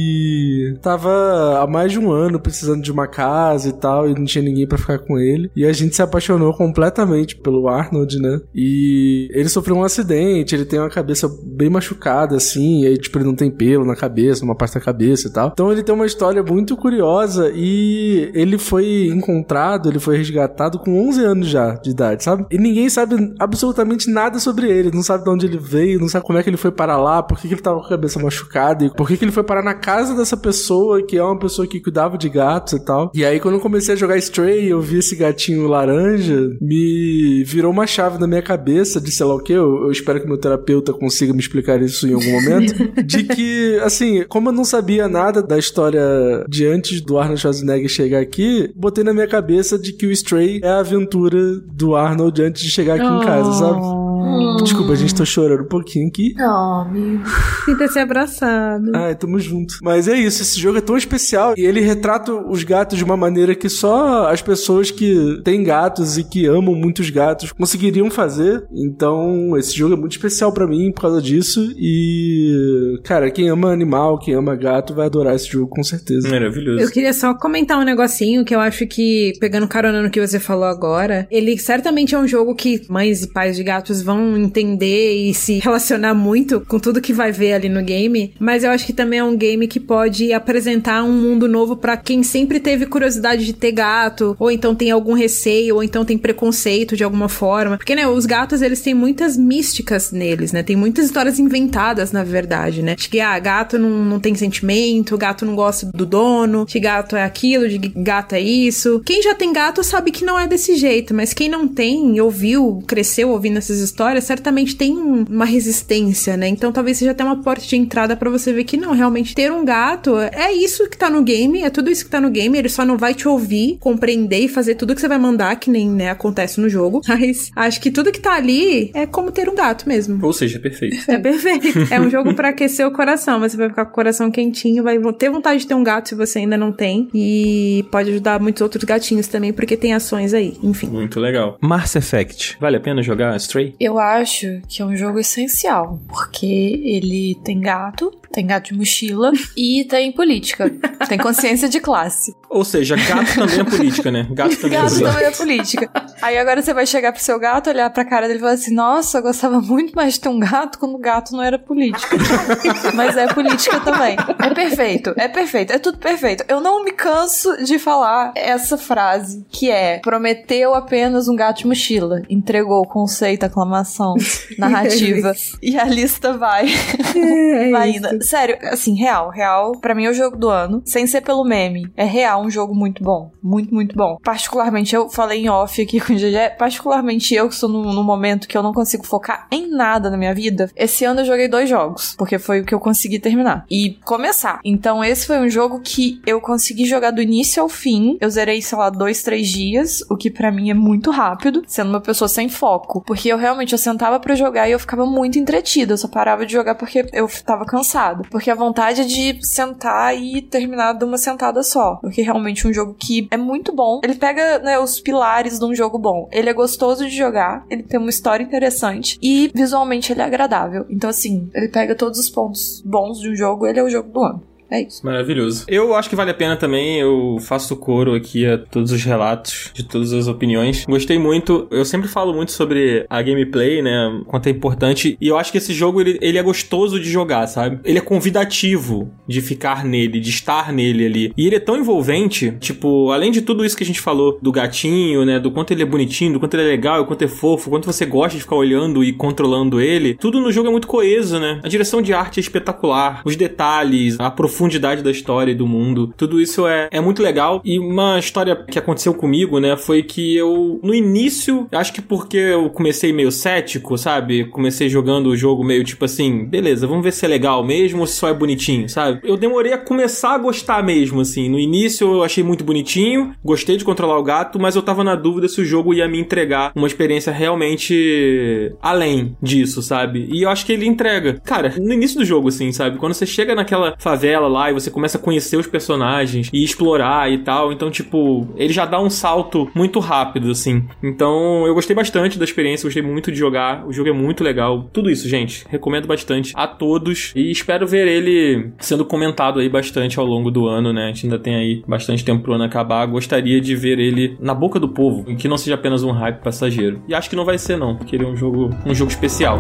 que tava há mais de um ano precisando de uma casa e tal, e não tinha ninguém pra ficar com ele. E a gente se apaixonou completamente pelo Arnold, né? E ele sofreu um acidente, ele tem uma cabeça bem machucada, assim, e aí, tipo, ele não tem pelo na cabeça, uma parte da cabeça e tal. Então ele tem uma história muito curiosa e ele foi encontrado, ele foi resgatado com onze anos já de idade, sabe? E ninguém sabe absolutamente nada sobre ele, não sabe de onde ele veio, não sabe como é que ele foi parar lá, por que, que ele tava com a cabeça machucada e por que, que ele foi parar na casa dessa pessoa, que é uma pessoa que cuidava de gatos e tal. E aí, quando eu comecei a jogar Stray, eu vi esse gatinho laranja, me virou uma chave na minha cabeça de sei lá o que, eu, eu espero que meu terapeuta consiga me explicar isso em algum momento, de que, assim, como eu não sabia nada da história de antes do Arnold Schwarzenegger chegar aqui, botei na minha cabeça de que o Stray é a aventura do Arnold antes de chegar aqui em casa, sabe? Oh. Desculpa, a gente tá chorando um pouquinho aqui. Oh, amigo. Sinta-se abraçado. Ai, tamo junto. Mas é isso, esse jogo é tão especial e ele retrata os gatos de uma maneira que só as pessoas que têm gatos e que amam muitos gatos conseguiriam fazer. Então, esse jogo é muito especial pra mim por causa disso e, cara, quem ama animal, quem ama gato vai adorar esse jogo com certeza. Maravilhoso. Eu queria só comentar um negocinho que eu acho que, pegando carona no que você falou agora, ele certamente é um jogo que mães e pais de gatos vão não entender e se relacionar muito com tudo que vai ver ali no game, mas eu acho que também é um game que pode apresentar um mundo novo pra quem sempre teve curiosidade de ter gato, ou então tem algum receio, ou então tem preconceito de alguma forma, porque, né, os gatos, eles têm muitas místicas neles, né, tem muitas histórias inventadas, na verdade, né, de que, ah, gato não, não tem sentimento, gato não gosta do dono, de gato é aquilo, de gato é isso. Quem já tem gato sabe que não é desse jeito, mas quem não tem, ouviu, cresceu ouvindo essas histórias, certamente tem um, uma resistência, né, então talvez seja até uma porta de entrada pra você ver que não, realmente ter um gato é isso que tá no game, é tudo isso que tá no game, ele só não vai te ouvir, compreender e fazer tudo que você vai mandar, que nem, né, acontece no jogo, mas acho que tudo que tá ali é como ter um gato mesmo. Ou seja, é perfeito. É perfeito. É um jogo pra aquecer o coração, você vai ficar com o coração quentinho, vai ter vontade de ter um gato se você ainda não tem, e pode ajudar muitos outros gatinhos também, porque tem ações aí, enfim. Muito legal. Mass Effect, vale a pena jogar Stray? Eu acho que é um jogo essencial, porque ele tem gato, tem gato de mochila e tem política. Tem consciência de classe. Ou seja, gato também é política, né? Gato também gato é política. também é política. Aí agora você vai chegar pro seu gato, olhar pra cara dele e falar assim, nossa, eu gostava muito mais de ter um gato quando o gato não era política. Mas é política também. É perfeito, é perfeito, é tudo perfeito. Eu não me canso de falar essa frase, que é, prometeu apenas um gato de mochila, entregou o conceito, aclamação, narrativa. E a lista vai. É, vai isso. indo. Sério, assim, real, real. Pra mim é o jogo do ano, sem ser pelo meme. É real um jogo muito bom. Muito, muito bom. Particularmente, eu falei em off aqui com o G G, particularmente eu que estou num, num momento que eu não consigo focar em nada na minha vida, esse ano eu joguei dois jogos, porque foi o que eu consegui terminar. E começar. Então esse foi um jogo que eu consegui jogar do início ao fim. Eu zerei, sei lá, dois, três dias, o que pra mim é muito rápido, sendo uma pessoa sem foco. Porque eu realmente, eu sentava pra jogar e eu ficava muito entretida. Eu só parava de jogar porque eu tava cansada. Porque a vontade é de sentar e terminar de uma sentada só. Porque realmente é um jogo que é muito bom. Ele pega, né, os pilares de um jogo bom. Ele é gostoso de jogar, ele tem uma história interessante e visualmente ele é agradável. Então assim, ele pega todos os pontos bons de um jogo, ele é o jogo do ano. É isso. Maravilhoso. Eu acho que vale a pena também, eu faço coro aqui a todos os relatos, de todas as opiniões. Gostei muito, eu sempre falo muito sobre a gameplay, né, quanto é importante, e eu acho que esse jogo, ele, ele é gostoso de jogar, sabe? Ele é convidativo de ficar nele, de estar nele ali. E ele é tão envolvente, tipo, além de tudo isso que a gente falou do gatinho, né, do quanto ele é bonitinho, do quanto ele é legal, do quanto é fofo, do quanto você gosta de ficar olhando e controlando ele, tudo no jogo é muito coeso, né? A direção de arte é espetacular, os detalhes, a profundidade profundidade da história e do mundo. Tudo isso é, é muito legal. E uma história que aconteceu comigo, né, foi que eu, no início, acho que porque eu comecei meio cético, sabe? Comecei jogando o jogo meio tipo assim, beleza, vamos ver se é legal mesmo ou se só é bonitinho, sabe? Eu demorei a começar a gostar mesmo, assim. No início eu achei muito bonitinho, gostei de controlar o gato, mas eu tava na dúvida se o jogo ia me entregar uma experiência realmente além disso, sabe? E eu acho que ele entrega. Cara, no início do jogo, assim, sabe? Quando você chega naquela favela lá e você começa a conhecer os personagens e explorar e tal, então, tipo, ele já dá um salto muito rápido, assim. Então, eu gostei bastante da experiência, gostei muito de jogar, o jogo é muito legal. Tudo isso, gente, recomendo bastante a todos e espero ver ele sendo comentado aí bastante ao longo do ano, né? A gente ainda tem aí bastante tempo pro ano acabar, gostaria de ver ele na boca do povo, e que não seja apenas um hype passageiro. E acho que não vai ser não, porque ele é um jogo, um jogo especial.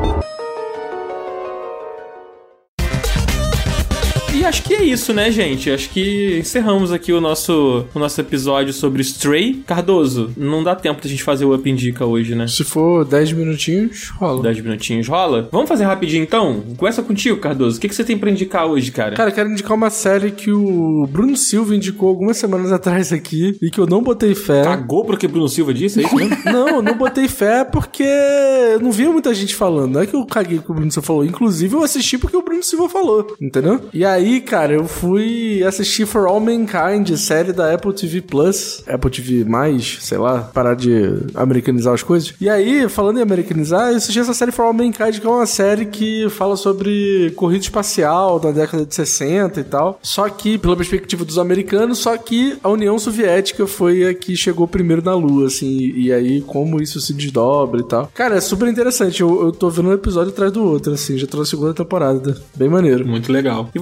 E acho que é isso, né, gente? Acho que encerramos aqui o nosso, o nosso episódio sobre Stray. Cardoso, não dá tempo da gente fazer o Up Indica hoje, né? Se for dez minutinhos, rola. dez minutinhos rola? Vamos fazer rapidinho, então? Começa contigo, Cardoso. O que, que você tem pra indicar hoje, cara? Cara, quero indicar uma série que o Bruno Silva indicou algumas semanas atrás aqui e que eu não botei fé. Cagou porque o Bruno Silva disse, é isso mesmo? Não, não botei fé porque eu não via muita gente falando. Não é que eu caguei que o Bruno Silva falou. Inclusive, eu assisti porque o Bruno Silva falou, entendeu? E aí, cara, eu fui assistir For All Mankind, série da Apple T V Plus, Apple T V mais, sei lá, parar de americanizar as coisas. E aí, falando em americanizar, eu assisti essa série For All Mankind, que é uma série que fala sobre corrida espacial da década de sessenta e tal. Só que, pela perspectiva dos americanos, só que a União Soviética foi a que chegou primeiro na Lua, assim, e aí como isso se desdobra e tal. Cara, é super interessante. Eu, eu tô vendo um episódio atrás do outro, assim, já tô na segunda temporada. Bem maneiro. Muito legal. E você, G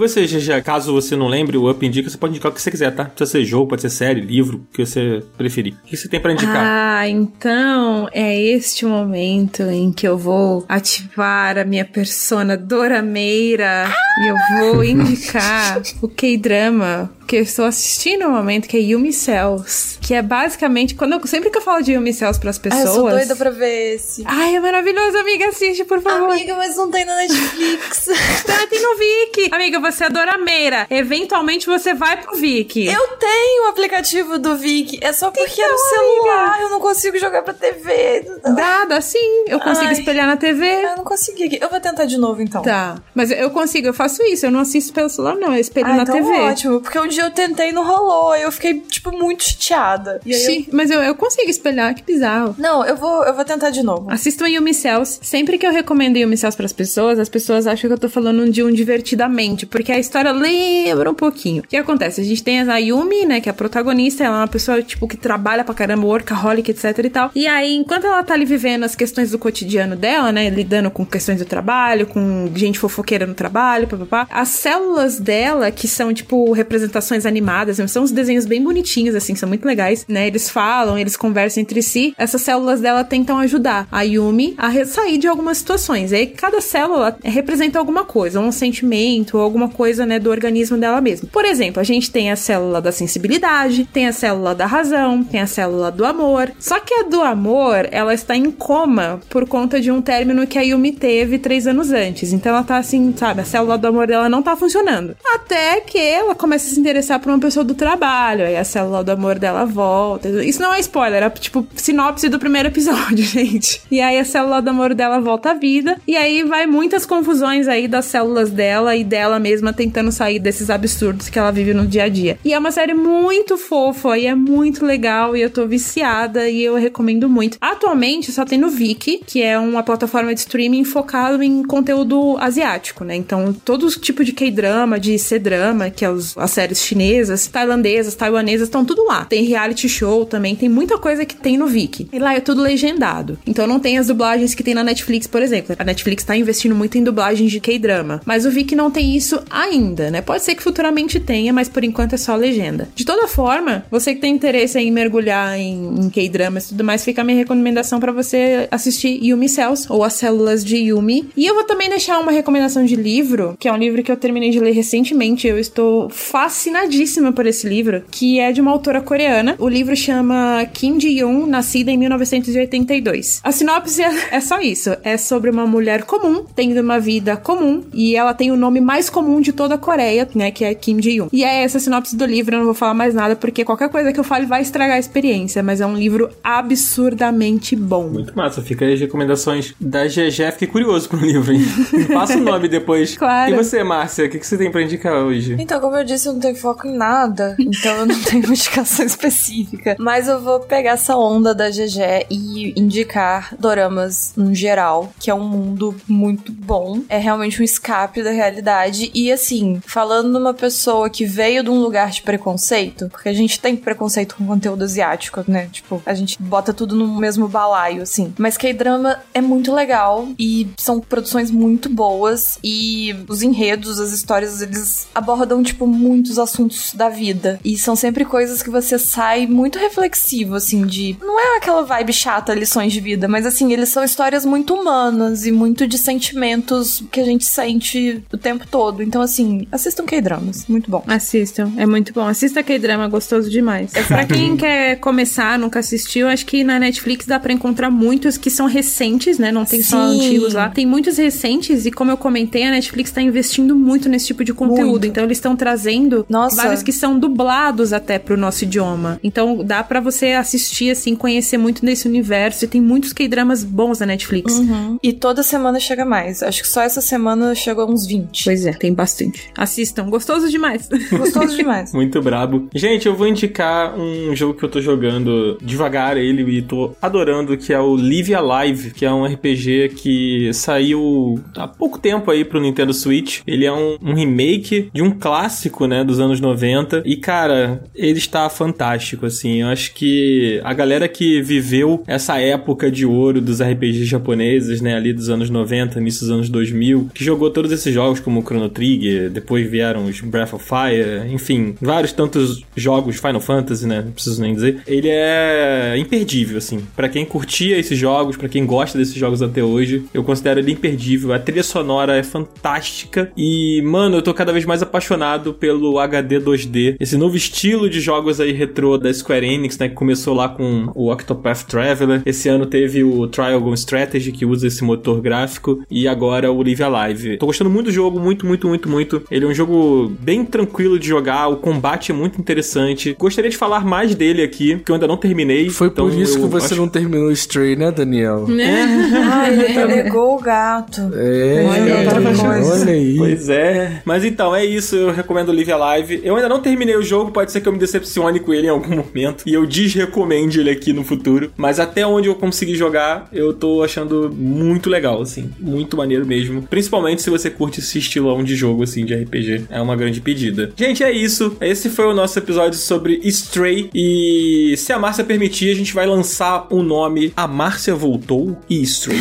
seja, caso você não lembre, o Up Indica, você pode indicar o que você quiser, tá? Pode ser jogo, pode ser série, livro, o que você preferir. O que você tem pra indicar? Ah, então é este momento em que eu vou ativar a minha persona dorameira ah! e eu vou indicar o K-drama que eu estou assistindo no momento, que é Yumi Cells, que é basicamente, quando eu, sempre que eu falo de Yumi Cells pras pessoas... Ah, eu sou doida pra ver esse. Ai, é maravilhoso, amiga, assiste, por favor. Amiga, mas não tem na Netflix. Ah, tem no Viki. Amiga, você é dorameira. Eventualmente você vai pro Viki. Eu tenho o aplicativo do Viki, é só porque então, é no celular, amiga, eu não consigo jogar pra T V. Dá, dá sim. Eu consigo Ai, espelhar na T V. Eu não consegui. Eu vou tentar de novo, então. Tá. Mas eu consigo, eu faço isso. Eu não assisto pelo celular, não. Eu espelho ah, na então T V. Ótimo, porque um dia eu tentei e não rolou. Eu fiquei, tipo, muito chateada. E aí Sim, eu... mas eu, eu consigo espelhar, que bizarro. Não, eu vou, eu vou tentar de novo. Assistam Yumi Cells. Sempre que eu recomendo Yumi Cells pras pessoas, as pessoas acham que eu tô falando de um divertidamente, porque a história lembra um pouquinho. O que acontece? A gente tem a Yumi, né, que é a protagonista, ela é uma pessoa, tipo, que trabalha pra caramba, workaholic, etc e tal. E aí, enquanto ela tá ali vivendo as questões do cotidiano dela, né, lidando com questões do trabalho, com gente fofoqueira no trabalho, papapá, as células dela, que são, tipo, representações animadas, são uns desenhos bem bonitinhos, assim, são muito legais, né, eles falam, eles conversam entre si, essas células dela tentam ajudar a Yumi a sair de algumas situações. E aí, cada célula representa alguma coisa, um sentimento, ou alguma coisa, né, do organismo dela mesma. Por exemplo, a gente tem a célula da sensibilidade, tem a célula da razão, tem a célula do amor. Só que a do amor, ela está em coma por conta de um término que a Yumi teve três anos antes. Então ela tá assim, sabe, a célula do amor dela não tá funcionando. Até que ela começa a se interessar por uma pessoa do trabalho, aí a célula do amor dela volta. Isso não é spoiler, é tipo sinopse do primeiro episódio, gente. E aí a célula do amor dela volta à vida, e aí vai muitas confusões aí das células dela e dela mesma tentando sair desses absurdos que ela vive no dia a dia. E é uma série muito fofa e é muito legal, e eu tô viciada e eu recomendo muito. Atualmente só tem no Viki, que é uma plataforma de streaming focado em conteúdo asiático, né? Então todo os tipos de K-drama, de C-drama, que é os, as séries chinesas, tailandesas, taiwanesas, estão tudo lá. Tem reality show também, tem muita coisa que tem no Viki. E lá é tudo legendado. Então não tem as dublagens que tem na Netflix, por exemplo. A Netflix tá investindo muito em dublagens de K-drama, mas o Viki não tem isso ainda, né? Pode ser que futuramente tenha, mas por enquanto é só legenda. De toda forma, você que tem interesse em mergulhar em, em K-dramas e tudo mais, fica a minha recomendação pra você assistir Yumi Cells, ou As Células de Yumi. E eu vou também deixar uma recomendação de livro, que é um livro que eu terminei de ler recentemente. Eu estou fascinadíssima por esse livro, que é de uma autora coreana. O livro chama Kim Ji-yoon, nascida em mil novecentos e oitenta e dois. A sinopse é, é só isso. É sobre uma mulher comum, tendo uma vida comum, e ela tem o nome mais comum de toda a Coreia, né, que é Kim Ji-yoon. E é essa a sinopse do livro, eu não vou falar mais nada, porque qualquer coisa que eu fale vai estragar a experiência, mas é um livro absurdamente bom. Muito massa, fica aí as recomendações da G G. Fiquei curioso pro livro, hein? Passa o nome depois. Claro. E você, Márcia, o que, que você tem pra indicar hoje? Então, como eu disse, eu não tenho foco em nada, então eu não tenho uma indicação específica, mas eu vou pegar essa onda da G G e indicar doramas no geral, que é um mundo muito bom, é realmente um escape da realidade. E assim, falando de uma pessoa que veio de um lugar de preconceito, porque a gente tem preconceito com conteúdo asiático, né? Tipo, a gente bota tudo no mesmo balaio, assim. Mas K-drama é muito legal e são produções muito boas, e os enredos, as histórias, eles abordam, tipo, muitos assuntos da vida. E são sempre coisas que você sai muito reflexivo, assim, de... Não é aquela vibe chata, lições de vida, mas, assim, eles são histórias muito humanas e muito de sentimentos que a gente sente o tempo todo. Então, assim, assistam K-dramas. Muito bom. Assistam. É muito bom. Assista K-drama, gostoso demais. É pra quem quer começar, nunca assistiu, acho que na Netflix dá pra encontrar muitos que são recentes, né? Não tem Sim. só antigos lá. Tem muitos recentes e, como eu comentei, a Netflix tá investindo muito nesse tipo de conteúdo. Muito. Então, eles estão trazendo Nossa. vários que são dublados até pro nosso idioma. Então, dá pra você assistir, assim, conhecer muito desse universo. E tem muitos K-dramas bons na Netflix. Uhum. E toda semana chega mais. Acho que só essa semana chegou a uns vinte. Pois é, tem bastante. Assistam. Gostoso demais. Gostoso demais. Muito brabo. Gente, eu vou indicar um jogo que eu tô jogando devagar ele e tô adorando, que é o Live Alive, que é um R P G que saiu há pouco tempo aí pro Nintendo Switch. Ele é um, um remake de um clássico, né, dos anos anos noventa. E, cara, ele está fantástico, assim. Eu acho que a galera que viveu essa época de ouro dos R P Gs japoneses, né, ali dos anos noventa, início dos anos dois mil, que jogou todos esses jogos como Chrono Trigger, depois vieram os Breath of Fire, enfim, vários tantos jogos, Final Fantasy, né, não preciso nem dizer. Ele é imperdível, assim. Pra quem curtia esses jogos, pra quem gosta desses jogos até hoje, eu considero ele imperdível. A trilha sonora é fantástica e, mano, eu tô cada vez mais apaixonado pelo H D dois D, esse novo estilo de jogos aí retrô da Square Enix, né, que começou lá com o Octopath Traveler. Esse ano teve o Triangle Strategy, que usa esse motor gráfico, e agora o Live Alive. Tô gostando muito do jogo, muito, muito, muito, muito. Ele é um jogo bem tranquilo de jogar, o combate é muito interessante. Gostaria de falar mais dele aqui, que eu ainda não terminei. Foi então por isso que você acho... não terminou o Stray, né, Daniel? Ah, ele pegou o gato. É, Olha, outra coisa. Olha aí. Pois é. Mas então, é isso. Eu recomendo o Live Alive. Eu ainda não terminei o jogo, pode ser que eu me decepcione com ele em algum momento e eu desrecomende ele aqui no futuro. Mas até onde eu consegui jogar, eu tô achando muito legal, assim. Muito maneiro mesmo. Principalmente se você curte esse estilão de jogo, assim, de R P G. É uma grande pedida. Gente, é isso. Esse foi o nosso episódio sobre Stray. E se a Márcia permitir, a gente vai lançar o nome A Márcia Voltou e Stray.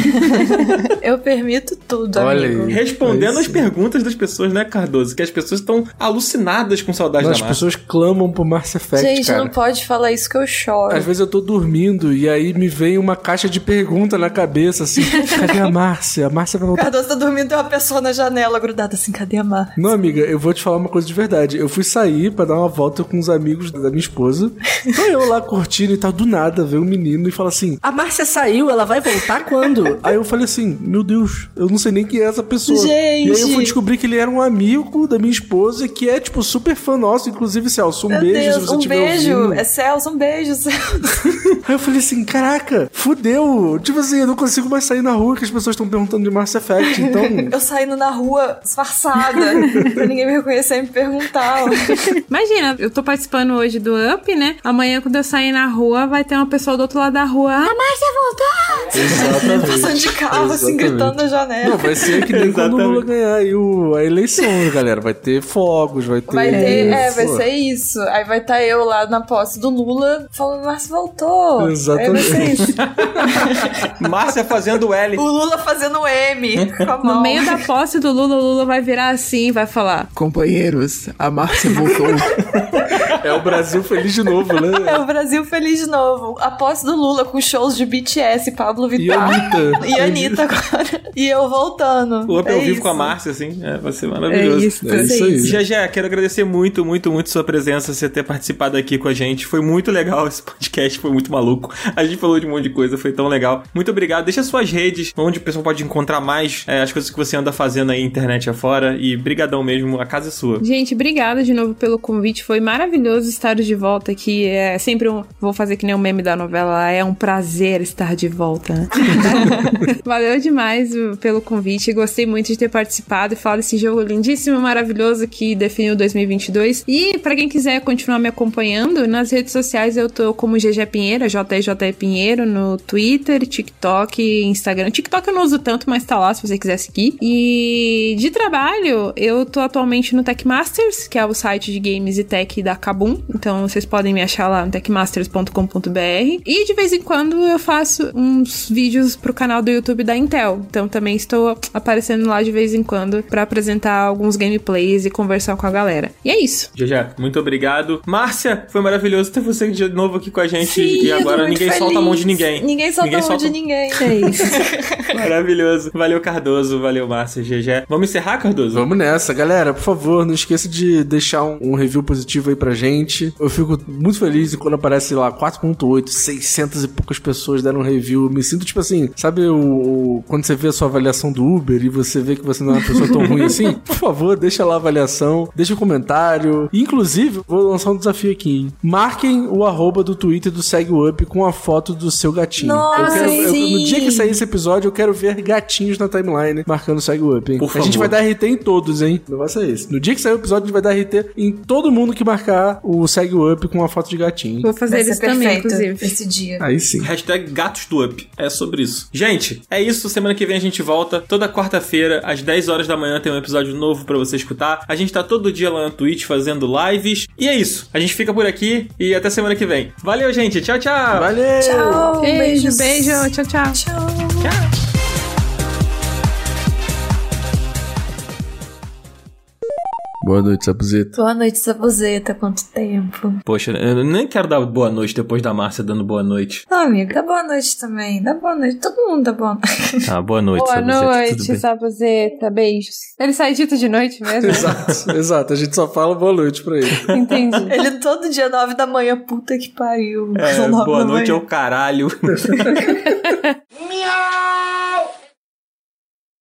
Eu permito tudo, Olha amigo. aí. Respondendo É as perguntas das pessoas, né, Cardoso? Que as pessoas estão alucinadas com saudade As da Márcia. pessoas clamam pro Mass Effect, Gente, cara. não pode falar isso que eu choro. Às vezes eu tô dormindo e aí me vem uma caixa de pergunta na cabeça, assim, cadê a Márcia? A Márcia vai O voltar. Cardoso tá dormindo, tem uma pessoa na janela grudada assim, cadê a Mar? Não, amiga, eu vou te falar uma coisa de verdade. Eu fui sair pra dar uma volta com os amigos da minha esposa. Tô eu lá curtindo e tal, do nada, veio um menino e fala assim, a Márcia saiu, ela vai voltar quando? Aí eu falei assim, meu Deus, eu não sei nem quem é essa pessoa. Gente. E aí eu fui descobrir que ele era um amigo da minha esposa que é, tipo, super fã nosso. Inclusive, Celso, um Meu beijo Deus, se você um estiver beijo. ouvindo. É Celso, um beijo, Celso. Aí eu falei assim, caraca, fudeu. Tipo assim, eu não consigo mais sair na rua que as pessoas estão perguntando de Mass Effect, então... Eu saindo na rua disfarçada pra ninguém me reconhecer e me perguntar. Imagina, eu tô participando hoje do Up, né? Amanhã, quando eu sair na rua, vai ter uma pessoa do outro lado da rua. A Márcia voltou! Exatamente. Passando de carro, assim, Exatamente. gritando na janela. Não, vai ser que nem quando o Exatamente. Lula ganhar aí o, a eleição, galera. Vai ter fogos, vai ter... Vai ter, é, vai Pô. ser isso. Aí vai estar eu lá na posse do Lula falando, Márcia voltou. Exatamente. Aí vai ser isso. Márcia fazendo L. O Lula fazendo M com a mão. No meio da posse do Lula, o Lula vai virar assim e vai falar: Companheiros, a Márcia voltou. É o Brasil feliz de novo, né? É o Brasil feliz de novo. A posse do Lula com shows de B T S, Pablo E Vittar. Anitta. E Anitta agora. E eu voltando. O Up é ao vivo isso. com a Márcia, assim. É, vai ser É maravilhoso. isso. É isso aí. Já, já, quero agradecer muito, muito, muito sua presença, você ter participado aqui com a gente. Foi muito legal esse podcast, foi muito maluco. A gente falou de um monte de coisa, foi tão legal. Muito obrigado. Deixa suas redes, onde o pessoal pode encontrar mais é, as coisas que você anda fazendo aí, internet afora. E brigadão mesmo, a casa é sua. Gente, obrigada de novo pelo convite. Foi maravilhoso estar de volta aqui. É sempre um... Vou fazer que nem o meme da novela. É um prazer estar de volta, né? Valeu demais uh, pelo convite. Gostei muito de ter participado e falar desse jogo lindíssimo, maravilhoso que definiu dois mil e vinte e dois. E pra quem quiser continuar me acompanhando, nas redes sociais eu tô como G G Pinheiro, J J Pinheiro, no Twitter, TikTok, Instagram. TikTok eu não uso tanto, mas tá lá se você quiser seguir. E de trabalho, eu tô atualmente no Techmasters, que é o site de games e tech da Kabum. Então vocês podem me achar lá no techmasters ponto com ponto b r. E de vez em quando eu faço uns vídeos pro canal do YouTube da Intel. Então também estou aparecendo lá de vez em quando pra apresentar alguns gameplays e conversar com a galera. E é isso. Já, já, muito obrigado. Márcia, foi maravilhoso ter você de novo aqui com a gente. Sim, e eu tô agora muito ninguém feliz. solta a mão de ninguém. Ninguém solta Ninguém a mão solta- de ninguém. É isso. Maravilhoso. Valeu, Cardoso. Valeu, Márcia, G G. Vamos encerrar, Cardoso? Vamos nessa, galera. Por favor, não esqueça de deixar um, um review positivo aí pra gente. Eu fico muito feliz quando aparece lá quatro ponto oito, seiscentas e poucas pessoas deram um review. Me sinto tipo assim, sabe o, o- quando você vê a sua avaliação do Uber e você vê que você não é uma pessoa tão ruim assim? Por favor, deixa lá a avaliação, deixa um comentário. Inclusive, vou lançar um desafio aqui, hein? Marquem o arroba do Twitter do Segue o Up com a foto do seu gatinho. Nossa, eu quero, eu- sim. no dia que sair esse episódio, eu quero ver gatinhos na timeline marcando o Segue o Up, hein? Por A gente favor. vai dar R T em todos, hein? O negócio é esse. No dia que sair o episódio, a gente vai dar R T em todo mundo que marcar o Segue o Up com uma foto de gatinho. Vou fazer Vai ser isso também, perfeito inclusive. esse dia. Aí sim. Hashtag gatos do Up. É sobre isso. Gente, é isso. Semana que vem a gente volta. Toda quarta-feira, às dez horas da manhã, tem um episódio novo pra você escutar. A gente tá todo dia lá no Twitter. Twitch fazendo lives. E é isso. A gente fica por aqui e até semana que vem. Valeu, gente. Tchau, tchau. Valeu. Tchau. Beijo, beijos. beijo. Tchau, tchau. Tchau. Tchau. Boa noite, Sabuzeta. Boa noite, Sabuzeta. Quanto tempo? Poxa, eu nem quero dar boa noite depois da Márcia dando boa noite. Não, amigo, dá boa noite também. Dá boa noite. Todo mundo dá boa noite. Ah, boa noite, Boa Sabuzeta. noite, Tudo bem? Sabuzeta. Beijos. Ele sai dito de noite mesmo? Exato, exato. A gente só fala boa noite pra ele. Entendi. Ele todo dia, nove da manhã, puta que pariu. É, nove boa da noite manhã. é o caralho.